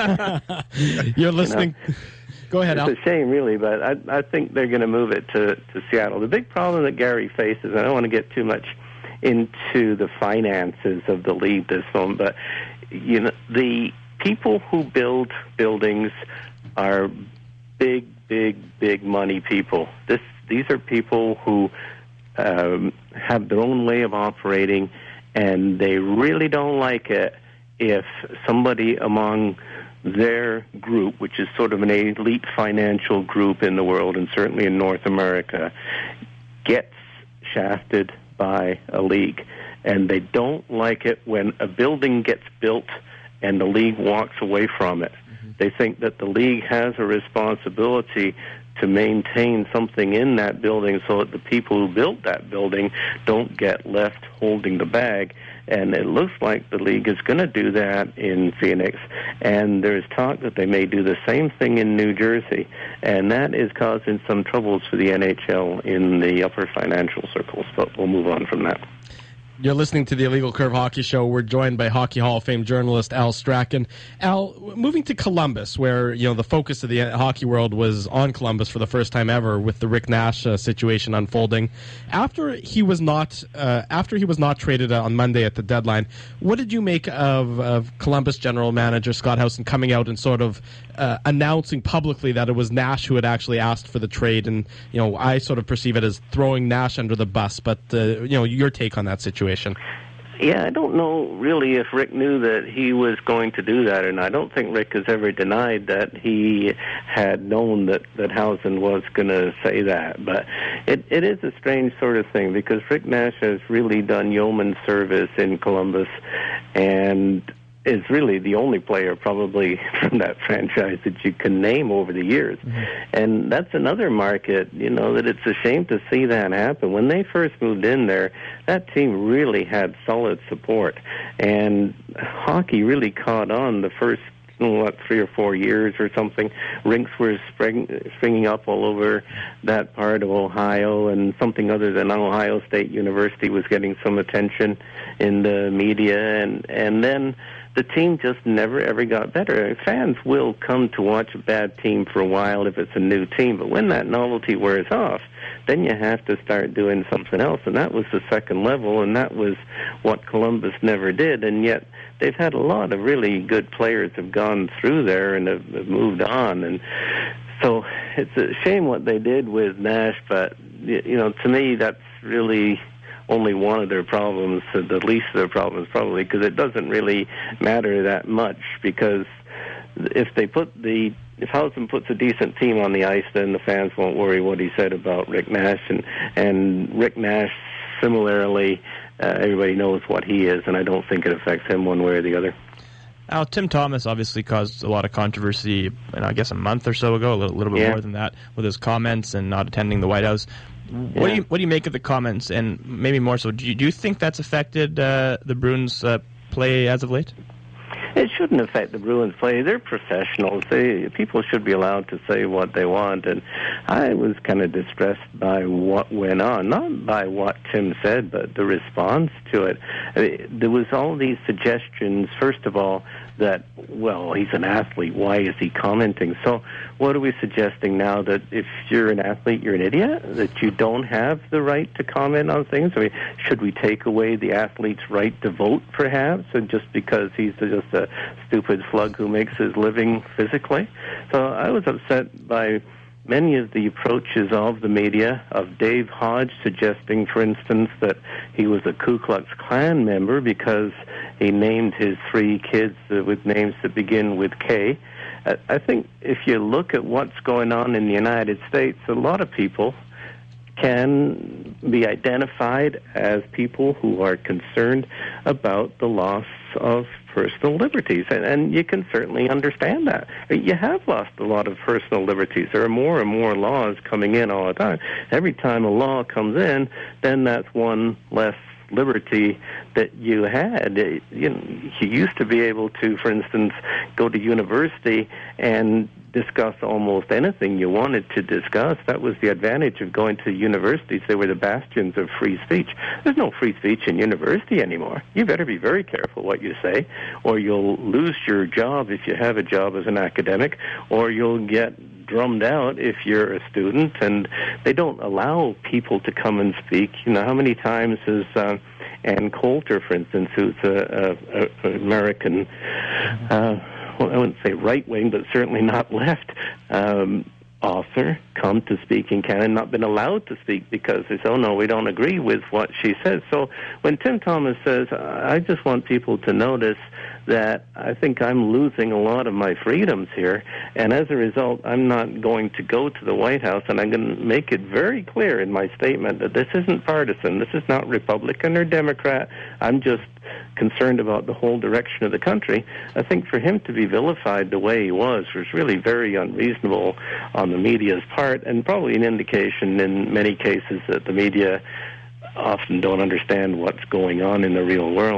You're listening. You know? Go ahead, It's Al. a shame, really, but I, I think they're going to move it to, to Seattle. The big problem that Gary faces, and I don't want to get too much into the finances of the league this moment, but you know, the people who build buildings are big, big, big money people. This, these are people who um, have their own way of operating, and they really don't like it if somebody among their group, which is sort of an elite financial group in the world and certainly in North America, gets shafted by a league. And they don't like it when a building gets built and the league walks away from it. Mm-hmm. They think that the league has a responsibility to maintain something in that building so that the people who built that building don't get left holding the bag. And it looks like the league is going to do that in Phoenix. And there's talk that they may do the same thing in New Jersey. And that is causing some troubles for the N H L in the upper financial circles. But we'll move on from that. You're listening to the Illegal Curve Hockey Show. We're joined by Hockey Hall of Fame journalist Al Strachan. Al, moving to Columbus, where you know the focus of the hockey world was on Columbus for the first time ever, with the Rick Nash uh, situation unfolding. After he was not, uh, after he was not traded on Monday at the deadline, what did you make of, of Columbus general manager Scott Howson coming out and sort of uh, announcing publicly that it was Nash who had actually asked for the trade? And you know, I sort of perceive it as throwing Nash under the bus. But uh, you know, your take on that situation. Yeah, I don't know really if Rick knew that he was going to do that, and I don't think Rick has ever denied that he had known that, that Howson was going to say that. But it, it is a strange sort of thing, because Rick Nash has really done yeoman service in Columbus, and is really the only player probably from that franchise that you can name over the years. Mm-hmm. And that's another market, you know, that it's a shame to see that happen. When they first moved in there, that team really had solid support. And hockey really caught on the first, what, three or four years or something. Rinks were spring, springing up all over that part of Ohio, and something other than Ohio State University was getting some attention in the media. And, and then the team just never, ever got better. Fans will come to watch a bad team for a while if it's a new team, but when that novelty wears off, then you have to start doing something else, and that was the second level, and that was what Columbus never did, and yet they've had a lot of really good players have gone through there and have, have moved on, and so it's a shame what they did with Nash, but, you know, to me, that's really only one of their problems, the least of their problems probably, because it doesn't really matter that much, because if they put the if Howson puts a decent team on the ice, then the fans won't worry what he said about Rick Nash, and and Rick Nash similarly, uh, everybody knows what he is, and I don't think it affects him one way or the other. Now, Tim Thomas obviously caused a lot of controversy, you know, I guess a month or so ago, a little, little bit yeah. more than that, with his comments and not attending the White House. What yeah. do you what do you make of the comments, and maybe more so, do you, do you think that's affected uh, the Bruins' uh, play as of late? It shouldn't affect the Bruins' play. They're professionals. They, people should be allowed to say what they want. And I was kind of distressed by what went on, not by what Tim said, but the response to it. I mean, there was all these suggestions, first of all, that, well, he's an athlete. Why is he commenting? So what are we suggesting now, that if you're an athlete, you're an idiot, that you don't have the right to comment on things? I mean, should we take away the athlete's right to vote, perhaps, and just because he's just a stupid slug who makes his living physically? So I was upset by many of the approaches of the media, of Dave Hodge suggesting, for instance, that he was a Ku Klux Klan member because he named his three kids uh, with names that begin with K. Uh, I think if you look at what's going on in the United States, a lot of people can be identified as people who are concerned about the loss of personal liberties, and, and you can certainly understand that. You have lost a lot of personal liberties. There are more and more laws coming in all the time. Every time a law comes in, then that's one less liberty that you had. You know, you used to be able to, for instance, go to university and discuss almost anything you wanted to discuss. That was the advantage of going to universities. They were the bastions of free speech. There's no free speech in university anymore. You better be very careful what you say, or you'll lose your job if you have a job as an academic, or you'll get drummed out if you're a student, and they don't allow people to come and speak. You know, how many times has uh, Ann Coulter, for instance, who's a, a, a American uh, well, I wouldn't say right-wing, but certainly not left, um, author come to speak in Canada and not been allowed to speak because they say, oh, no, we don't agree with what she says. So when Tim Thomas says, I just want people to notice that I think I'm losing a lot of my freedoms here, and as a result, I'm not going to go to the White House, and I'm going to make it very clear in my statement that this isn't partisan, this is not Republican or Democrat, I'm just concerned about the whole direction of the country. I think for him to be vilified the way he was was really very unreasonable on the media's part, and probably an indication in many cases that the media often don't understand what's going on in the real world.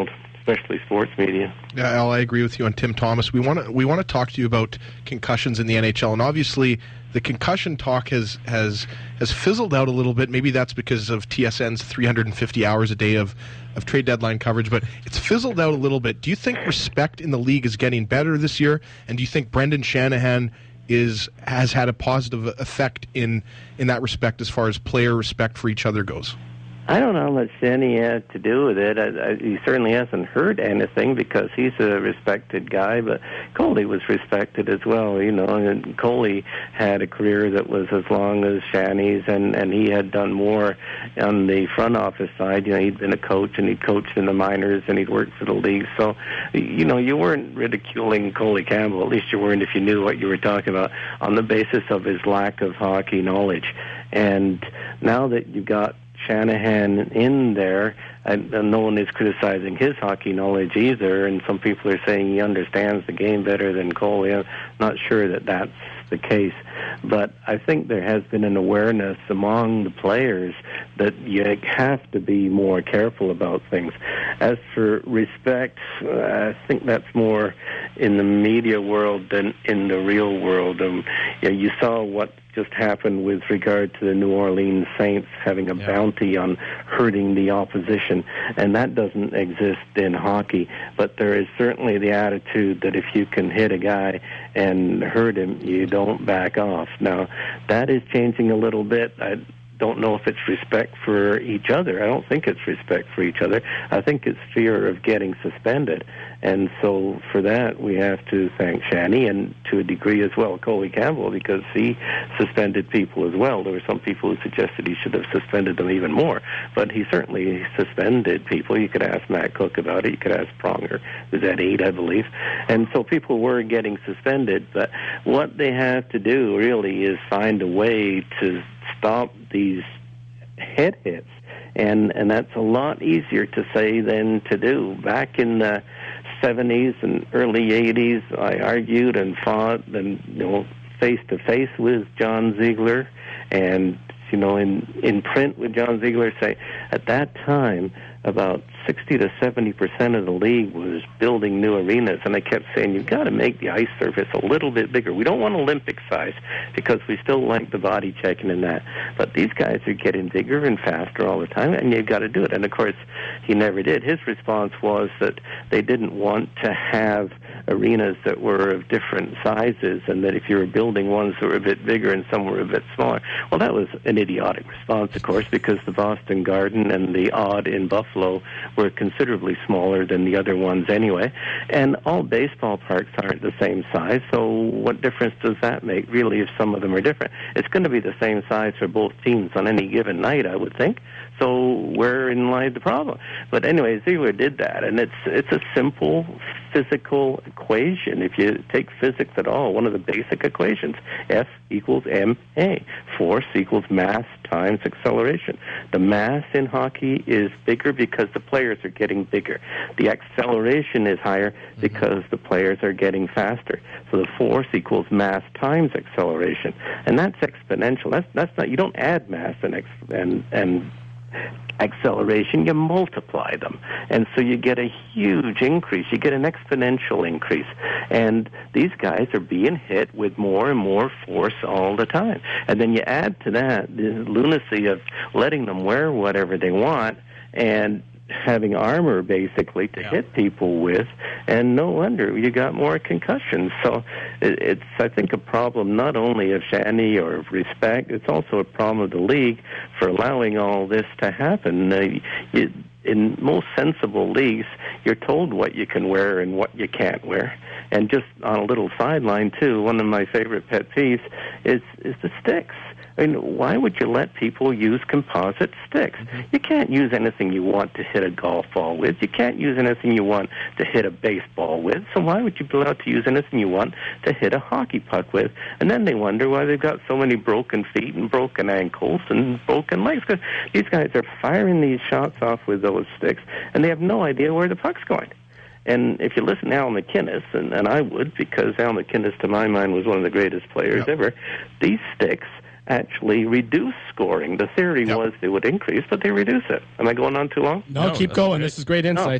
especially sports media. Yeah, Al, I agree with you on Tim Thomas. We want to we want to talk to you about concussions in the N H L, and obviously the concussion talk has has has fizzled out a little bit. Maybe that's because of T S N's three hundred fifty hours a day of, of trade deadline coverage, but it's fizzled out a little bit. Do you think respect in the league is getting better this year, and do you think Brendan Shanahan is has had a positive effect in in that respect as far as player respect for each other goes? I don't know how much Danny had to do with it. I, I, he certainly hasn't heard anything because he's a respected guy, but Coley was respected as well, you know, and Coley had a career that was as long as Shanny's, and, and he had done more on the front office side. You know, he'd been a coach, and he'd coached in the minors, and he'd worked for the league. So, you know, you weren't ridiculing Coley Campbell, at least you weren't if you knew what you were talking about, on the basis of his lack of hockey knowledge. And now that you've got Shanahan in there, and no one is criticizing his hockey knowledge either, and some people are saying he understands the game better than Coley. I'm not sure that that's the case, but I think there has been an awareness among the players that you have to be more careful about things. As for respect, uh, I think that's more in the media world than in the real world. Um, you know, you saw what just happened with regard to the New Orleans Saints having a yeah. bounty on hurting the opposition, and that doesn't exist in hockey. But there is certainly the attitude that if you can hit a guy and hurt him, you don't back off. Now, that is changing a little bit. I don't know if it's respect for each other. I don't think it's respect for each other. I think it's fear of getting suspended. And so for that, we have to thank Shanny, and to a degree as well, Coley Campbell, because he suspended people as well. There were some people who suggested he should have suspended them even more, but he certainly suspended people. You could ask Matt Cook about it. You could ask Pronger, who's at eight, I believe. And so people were getting suspended, but what they have to do really is find a way to stop these head hits. And and that's a lot easier to say than to do. Back in the seventies and early eighties, I argued and fought and, you know, face-to-face with John Ziegler, and, you know, in, in print with John Ziegler, say, at that time, about sixty to seventy percent of the league was building new arenas, and I kept saying, you've got to make the ice surface a little bit bigger. We don't want Olympic size because we still like the body checking and that. But these guys are getting bigger and faster all the time, and you've got to do it. And, of course, he never did. His response was that they didn't want to have arenas that were of different sizes, and that if you were building ones that were a bit bigger and some were a bit smaller. Well, that was an idiotic response, of course, because the Boston Garden and the Odd in Buffalo were considerably smaller than the other ones anyway. And all baseball parks aren't the same size, so what difference does that make, really, if some of them are different? It's going to be the same size for both teams on any given night, I would think. So wherein lies the problem? But anyway, Ziegler did that, and it's it's a simple physical equation. If you take physics at all, one of the basic equations, F equals ma. Force equals mass times acceleration. The mass in hockey is bigger because the players are getting bigger. The acceleration is higher because mm-hmm. the players are getting faster. So the force equals mass times acceleration, and that's exponential. That's that's not, you don't add mass and ex, and and acceleration, you multiply them. And so you get a huge increase. You get an exponential increase. And these guys are being hit with more and more force all the time. And then you add to that the lunacy of letting them wear whatever they want and having armor, basically, to yeah. hit people with, and no wonder you got more concussions. So it, it's, I think, a problem not only of Shanny or of respect, it's also a problem of the league for allowing all this to happen. Uh, you, in most sensible leagues, you're told what you can wear and what you can't wear. And just on a little sideline, too, one of my favorite pet peeves is, is the sticks. I mean, why would you let people use composite sticks? Mm-hmm. You can't use anything you want to hit a golf ball with. You can't use anything you want to hit a baseball with. So why would you be allowed to use anything you want to hit a hockey puck with? And then they wonder why they've got so many broken feet and broken ankles and broken legs. Because these guys are firing these shots off with those sticks, and they have no idea where the puck's going. And if you listen to Al McInnes, and, and I would, because Al McInnes, to my mind, was one of the greatest players yep. ever, these sticks actually reduce scoring. The theory yep. was they would increase, but they reduce it. Am I going on too long? No, no keep going. This is great insight.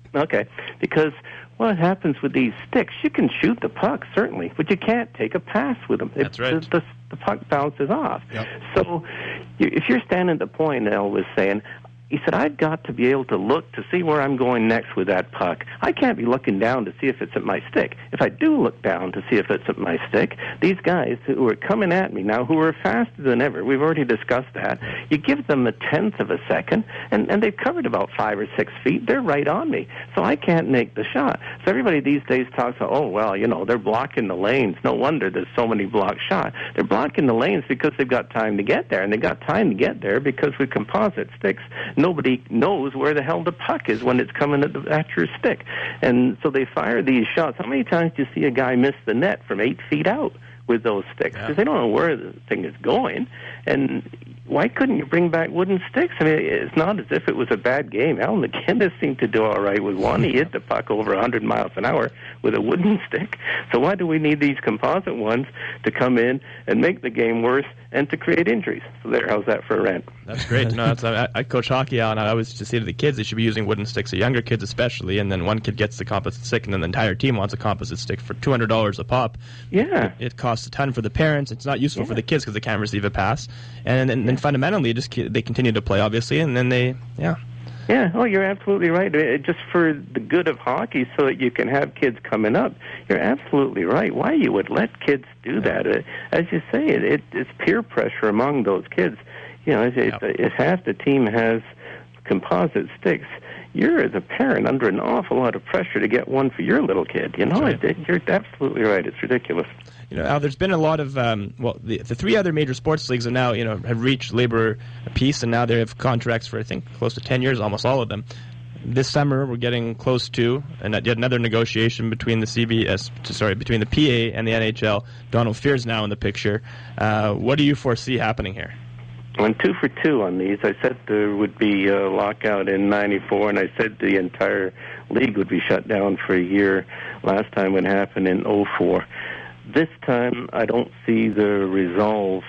Okay, because what happens with these sticks, you can shoot the puck, certainly, but you can't take a pass with them. That's it, right. The, the, the puck bounces off. Yep. So you, if you're standing at the point, El was saying, he said, I've got to be able to look to see where I'm going next with that puck. I can't be looking down to see if it's at my stick. If I do look down to see if it's at my stick, these guys who are coming at me now, who are faster than ever, we've already discussed that, you give them a tenth of a second, and, and they've covered about five or six feet. They're right on me. So I can't make the shot. So everybody these days talks about, oh, well, you know, they're blocking the lanes. No wonder there's so many blocked shots. They're blocking the lanes because they've got time to get there, and they've got time to get there because with composite sticks, nobody knows where the hell the puck is when it's coming at, the, at your stick. And so they fire these shots. How many times do you see a guy miss the net from eight feet out with those sticks? Because yeah. they don't know where the thing is going. And why couldn't you bring back wooden sticks? I mean, it's not as if it was a bad game. Al McInnes seemed to do all right with one. He hit the puck over one hundred miles an hour with a wooden stick. So why do we need these composite ones to come in and make the game worse and to create injuries? So there, how's that for a rant? That's great. No, that's, I, I coach hockey, Al, and I always just say to the kids they should be using wooden sticks, the younger kids especially, and then one kid gets the composite stick, and then the entire team wants a composite stick for two hundred dollars a pop. Yeah. It, it costs a ton for the parents. It's not useful yeah. for the kids because they can't receive a pass. And then, yeah. then fundamentally, just they continue to play, obviously, and then they, yeah. Yeah, oh, you're absolutely right. It, just for the good of hockey so that you can have kids coming up, you're absolutely right. Why you would let kids do that? Uh, as you say, it, it, it's peer pressure among those kids. You know, if, Yep. if half the team has composite sticks, you're, as a parent, under an awful lot of pressure to get one for your little kid. You know, right. it, you're absolutely right. It's ridiculous. You know, Al, there's been a lot of, um, well, the, the three other major sports leagues are now, you know, have reached labor peace, and now they have contracts for, I think, close to ten years, almost all of them. This summer, we're getting close to, and yet another negotiation between the C B S, sorry, between the P A and the N H L. Donald Fear's now in the picture. Uh, what do you foresee happening here? I'm two for two on these. I said there would be a lockout in ninety-four, and I said the entire league would be shut down for a year last time it happened in oh four. This time, I don't see the resolve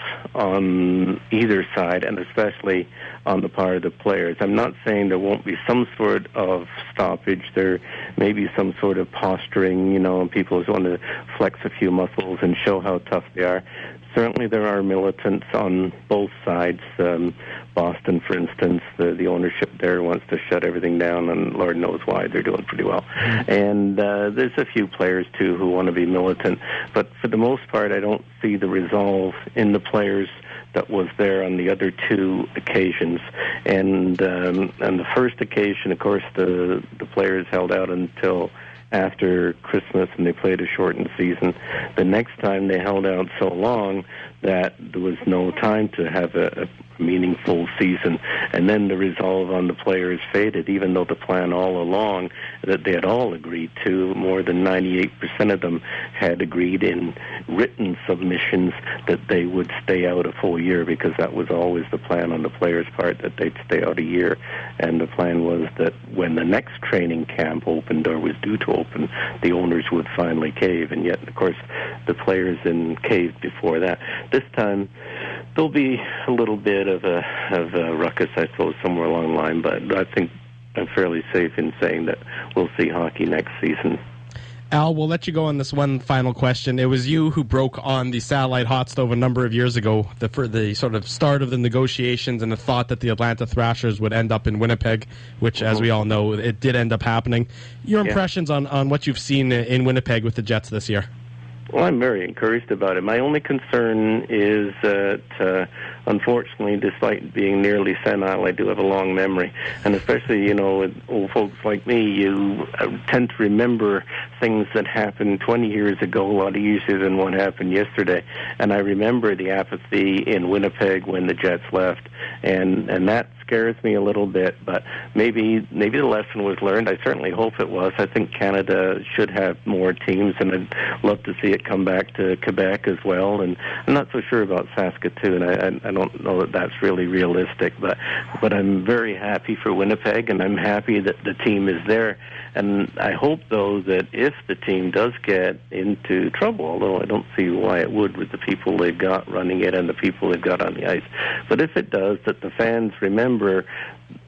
on either side, and especially on the part of the players. I'm not saying there won't be some sort of stoppage. There may be some sort of posturing, you know, and people just want to flex a few muscles and show how tough they are. Certainly there are militants on both sides. Um, Boston, for instance, the, the ownership there wants to shut everything down, and Lord knows why. They're doing pretty well. And uh, there's a few players, too, who want to be militant. But for the most part, I don't see the resolve in the players that was there on the other two occasions. And um, on the first occasion, of course, the, the players held out until after Christmas, and they played a shortened season. The next time they held out so long that there was no time to have a, a meaningful season. And then the resolve on the players faded, even though the plan all along that they had all agreed to, more than ninety-eight percent of them had agreed in written submissions that they would stay out a full year, because that was always the plan on the players' part, that they'd stay out a year. And the plan was that when the next training camp opened, or was due to open, the owners would finally cave. And yet, of course, the players then caved before that. This time, there'll be a little bit of a, of a ruckus, I suppose, somewhere along the line, but I think I'm fairly safe in saying that we'll see hockey next season. Al, we'll let you go on this one final question. It was you who broke on the satellite hot stove a number of years ago, the, for the sort of start of the negotiations and the thought that the Atlanta Thrashers would end up in Winnipeg, which, as we all know, it did end up happening. Your impressions yeah. on, on what you've seen in Winnipeg with the Jets this year? Well, I'm very encouraged about it. My only concern is that, uh, unfortunately, despite being nearly senile, I do have a long memory. And especially, you know, with old folks like me, you tend to remember things that happened twenty years ago a lot easier than what happened yesterday. And I remember the apathy in Winnipeg when the Jets left. And, and that scares me a little bit, but maybe maybe the lesson was learned. I certainly hope it was. I think Canada should have more teams, and I'd love to see it come back to Quebec as well. And I'm not so sure about Saskatoon. I, I, I don't know that that's really realistic, but but I'm very happy for Winnipeg, and I'm happy that the team is there. And I hope, though, that if the team does get into trouble, although I don't see why it would with the people they've got running it and the people they've got on the ice, but if it does, that the fans remember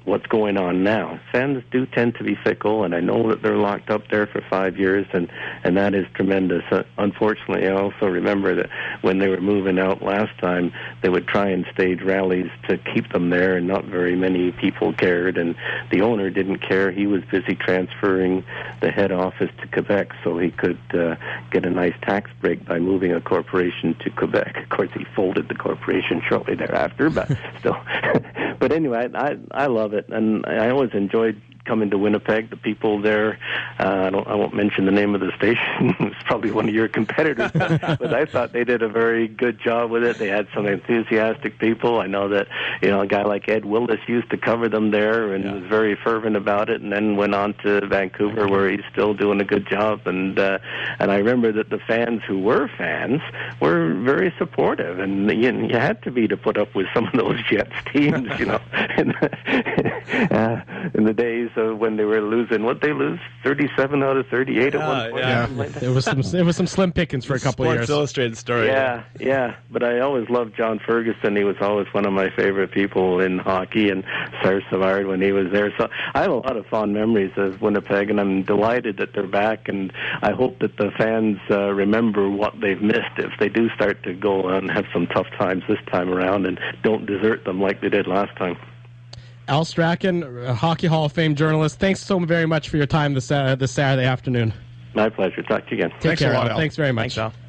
what's going on now. Fans do tend to be fickle, and I know that they're locked up there for five years, and, and that is tremendous. Uh, unfortunately, I also remember that when they were moving out last time, they would try and stage rallies to keep them there, and not very many people cared, and the owner didn't care. He was busy transferring the head office to Quebec so he could uh, get a nice tax break by moving a corporation to Quebec. Of course, he folded the corporation shortly thereafter, but still. But anyway, I I love it, and I always enjoyed coming to Winnipeg. The people there, uh, I, don't, I won't mention the name of the station. It's probably one of your competitors, but I thought they did a very good job with it. They had some enthusiastic people. I know that, you know, a guy like Ed Willis used to cover them there and yeah. was very fervent about it, and then went on to Vancouver where he's still doing a good job. And uh, and I remember that the fans who were fans were very supportive, and you, you had to be to put up with some of those Jets teams, you know, in the, uh, in the days of when they were losing. What they lose? thirty-seven out of thirty-eight at one point. Yeah, yeah. It was some it was some slim pickings for a couple Sports of years. Illustrated story. Yeah, yeah. But I always loved John Ferguson. He was always one of my favorite people in hockey, and Sarge Savard when he was there. So I have a lot of fond memories of Winnipeg, and I'm delighted that they're back. And I hope that the fans uh, remember what they've missed if they do start to go and have some tough times this time around, and don't desert them like they did last time. Al Strachan, a Hockey Hall of Fame journalist, thanks so very much for your time this uh, this Saturday afternoon. My pleasure. Talk to you again. Take Thanks care, a lot, Al. Al. Thanks very much. Thanks, Al.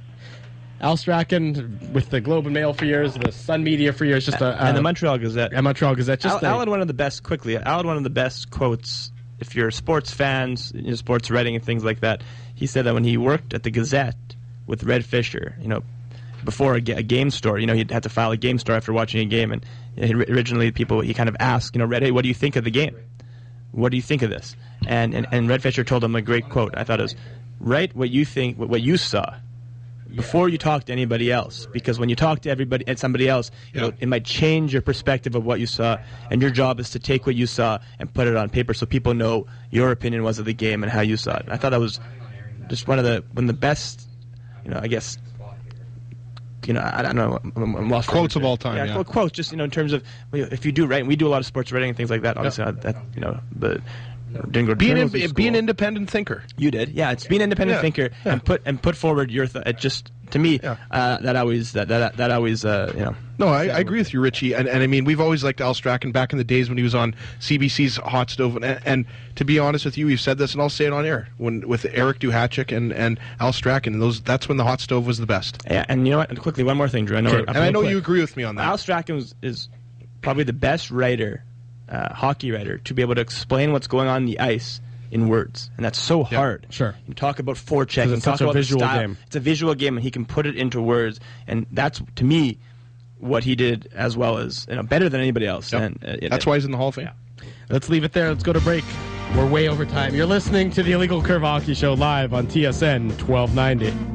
Al Strachan with the Globe and Mail for years, the Sun Media for years, just a, and uh, the Montreal Gazette. And Montreal Gazette. Just Al, a, Al had one of the best, quickly, Al had one of the best quotes, if you're sports fans, you know, sports writing and things like that. He said that when he worked at the Gazette with Red Fisher, you know, before a, a game story, you know, he'd had to file a game story after watching a game, and you know, originally people, he kind of asked, you know, Red, hey, what do you think of the game? What do you think of this? And and, and Red Fisher told him a great quote. I thought it was, write what you think, what you saw, before you talk to anybody else, because when you talk to everybody and somebody else, you know, it might change your perspective of what you saw, and your job is to take what you saw and put it on paper so people know your opinion was of the game and how you saw it. And I thought that was just one of the one of the best, you know, I guess, you know, I, I don't know, I'm, I'm lost. Quotes of all time, yeah, yeah. Quotes, just, you know, in terms of, if you do write, and we do a lot of sports writing and things like that, obviously, yeah. that, you know, the didn't go to be an, journalism in, school. be an independent thinker. You did, yeah. It's be an independent Yeah. thinker Yeah. and put and put forward your th- it just to me Yeah. uh, that always that that, that always uh, you know. No, I, I agree with you, Richie. And, and I mean, we've always liked Al Strachan back in the days when he was on C B C's Hot Stove. And, and to be honest with you, we've said this, and I'll say it on air, when with Eric Duhatschek and, and Al Strachan, those that's when the Hot Stove was the best. Yeah, and you know what? And quickly, one more thing, Drew. I know, Okay. we're- And I know quick. you agree with me on that. Al Strachan is, is probably the best writer, uh, hockey writer, to be able to explain what's going on in the ice in words, and that's so hard. sure. You talk about forecheck, 'Cause and it's talk such a about the visual style. game. It's a visual game, and he can put it into words, and that's to me what he did as well as, you know, better than anybody else. Yep. And uh, it- That's why he's in the Hall of Fame. Let's leave it there. Let's go to break. We're way over time. You're listening to the Illegal Curve Hockey Show live on T S N twelve ninety.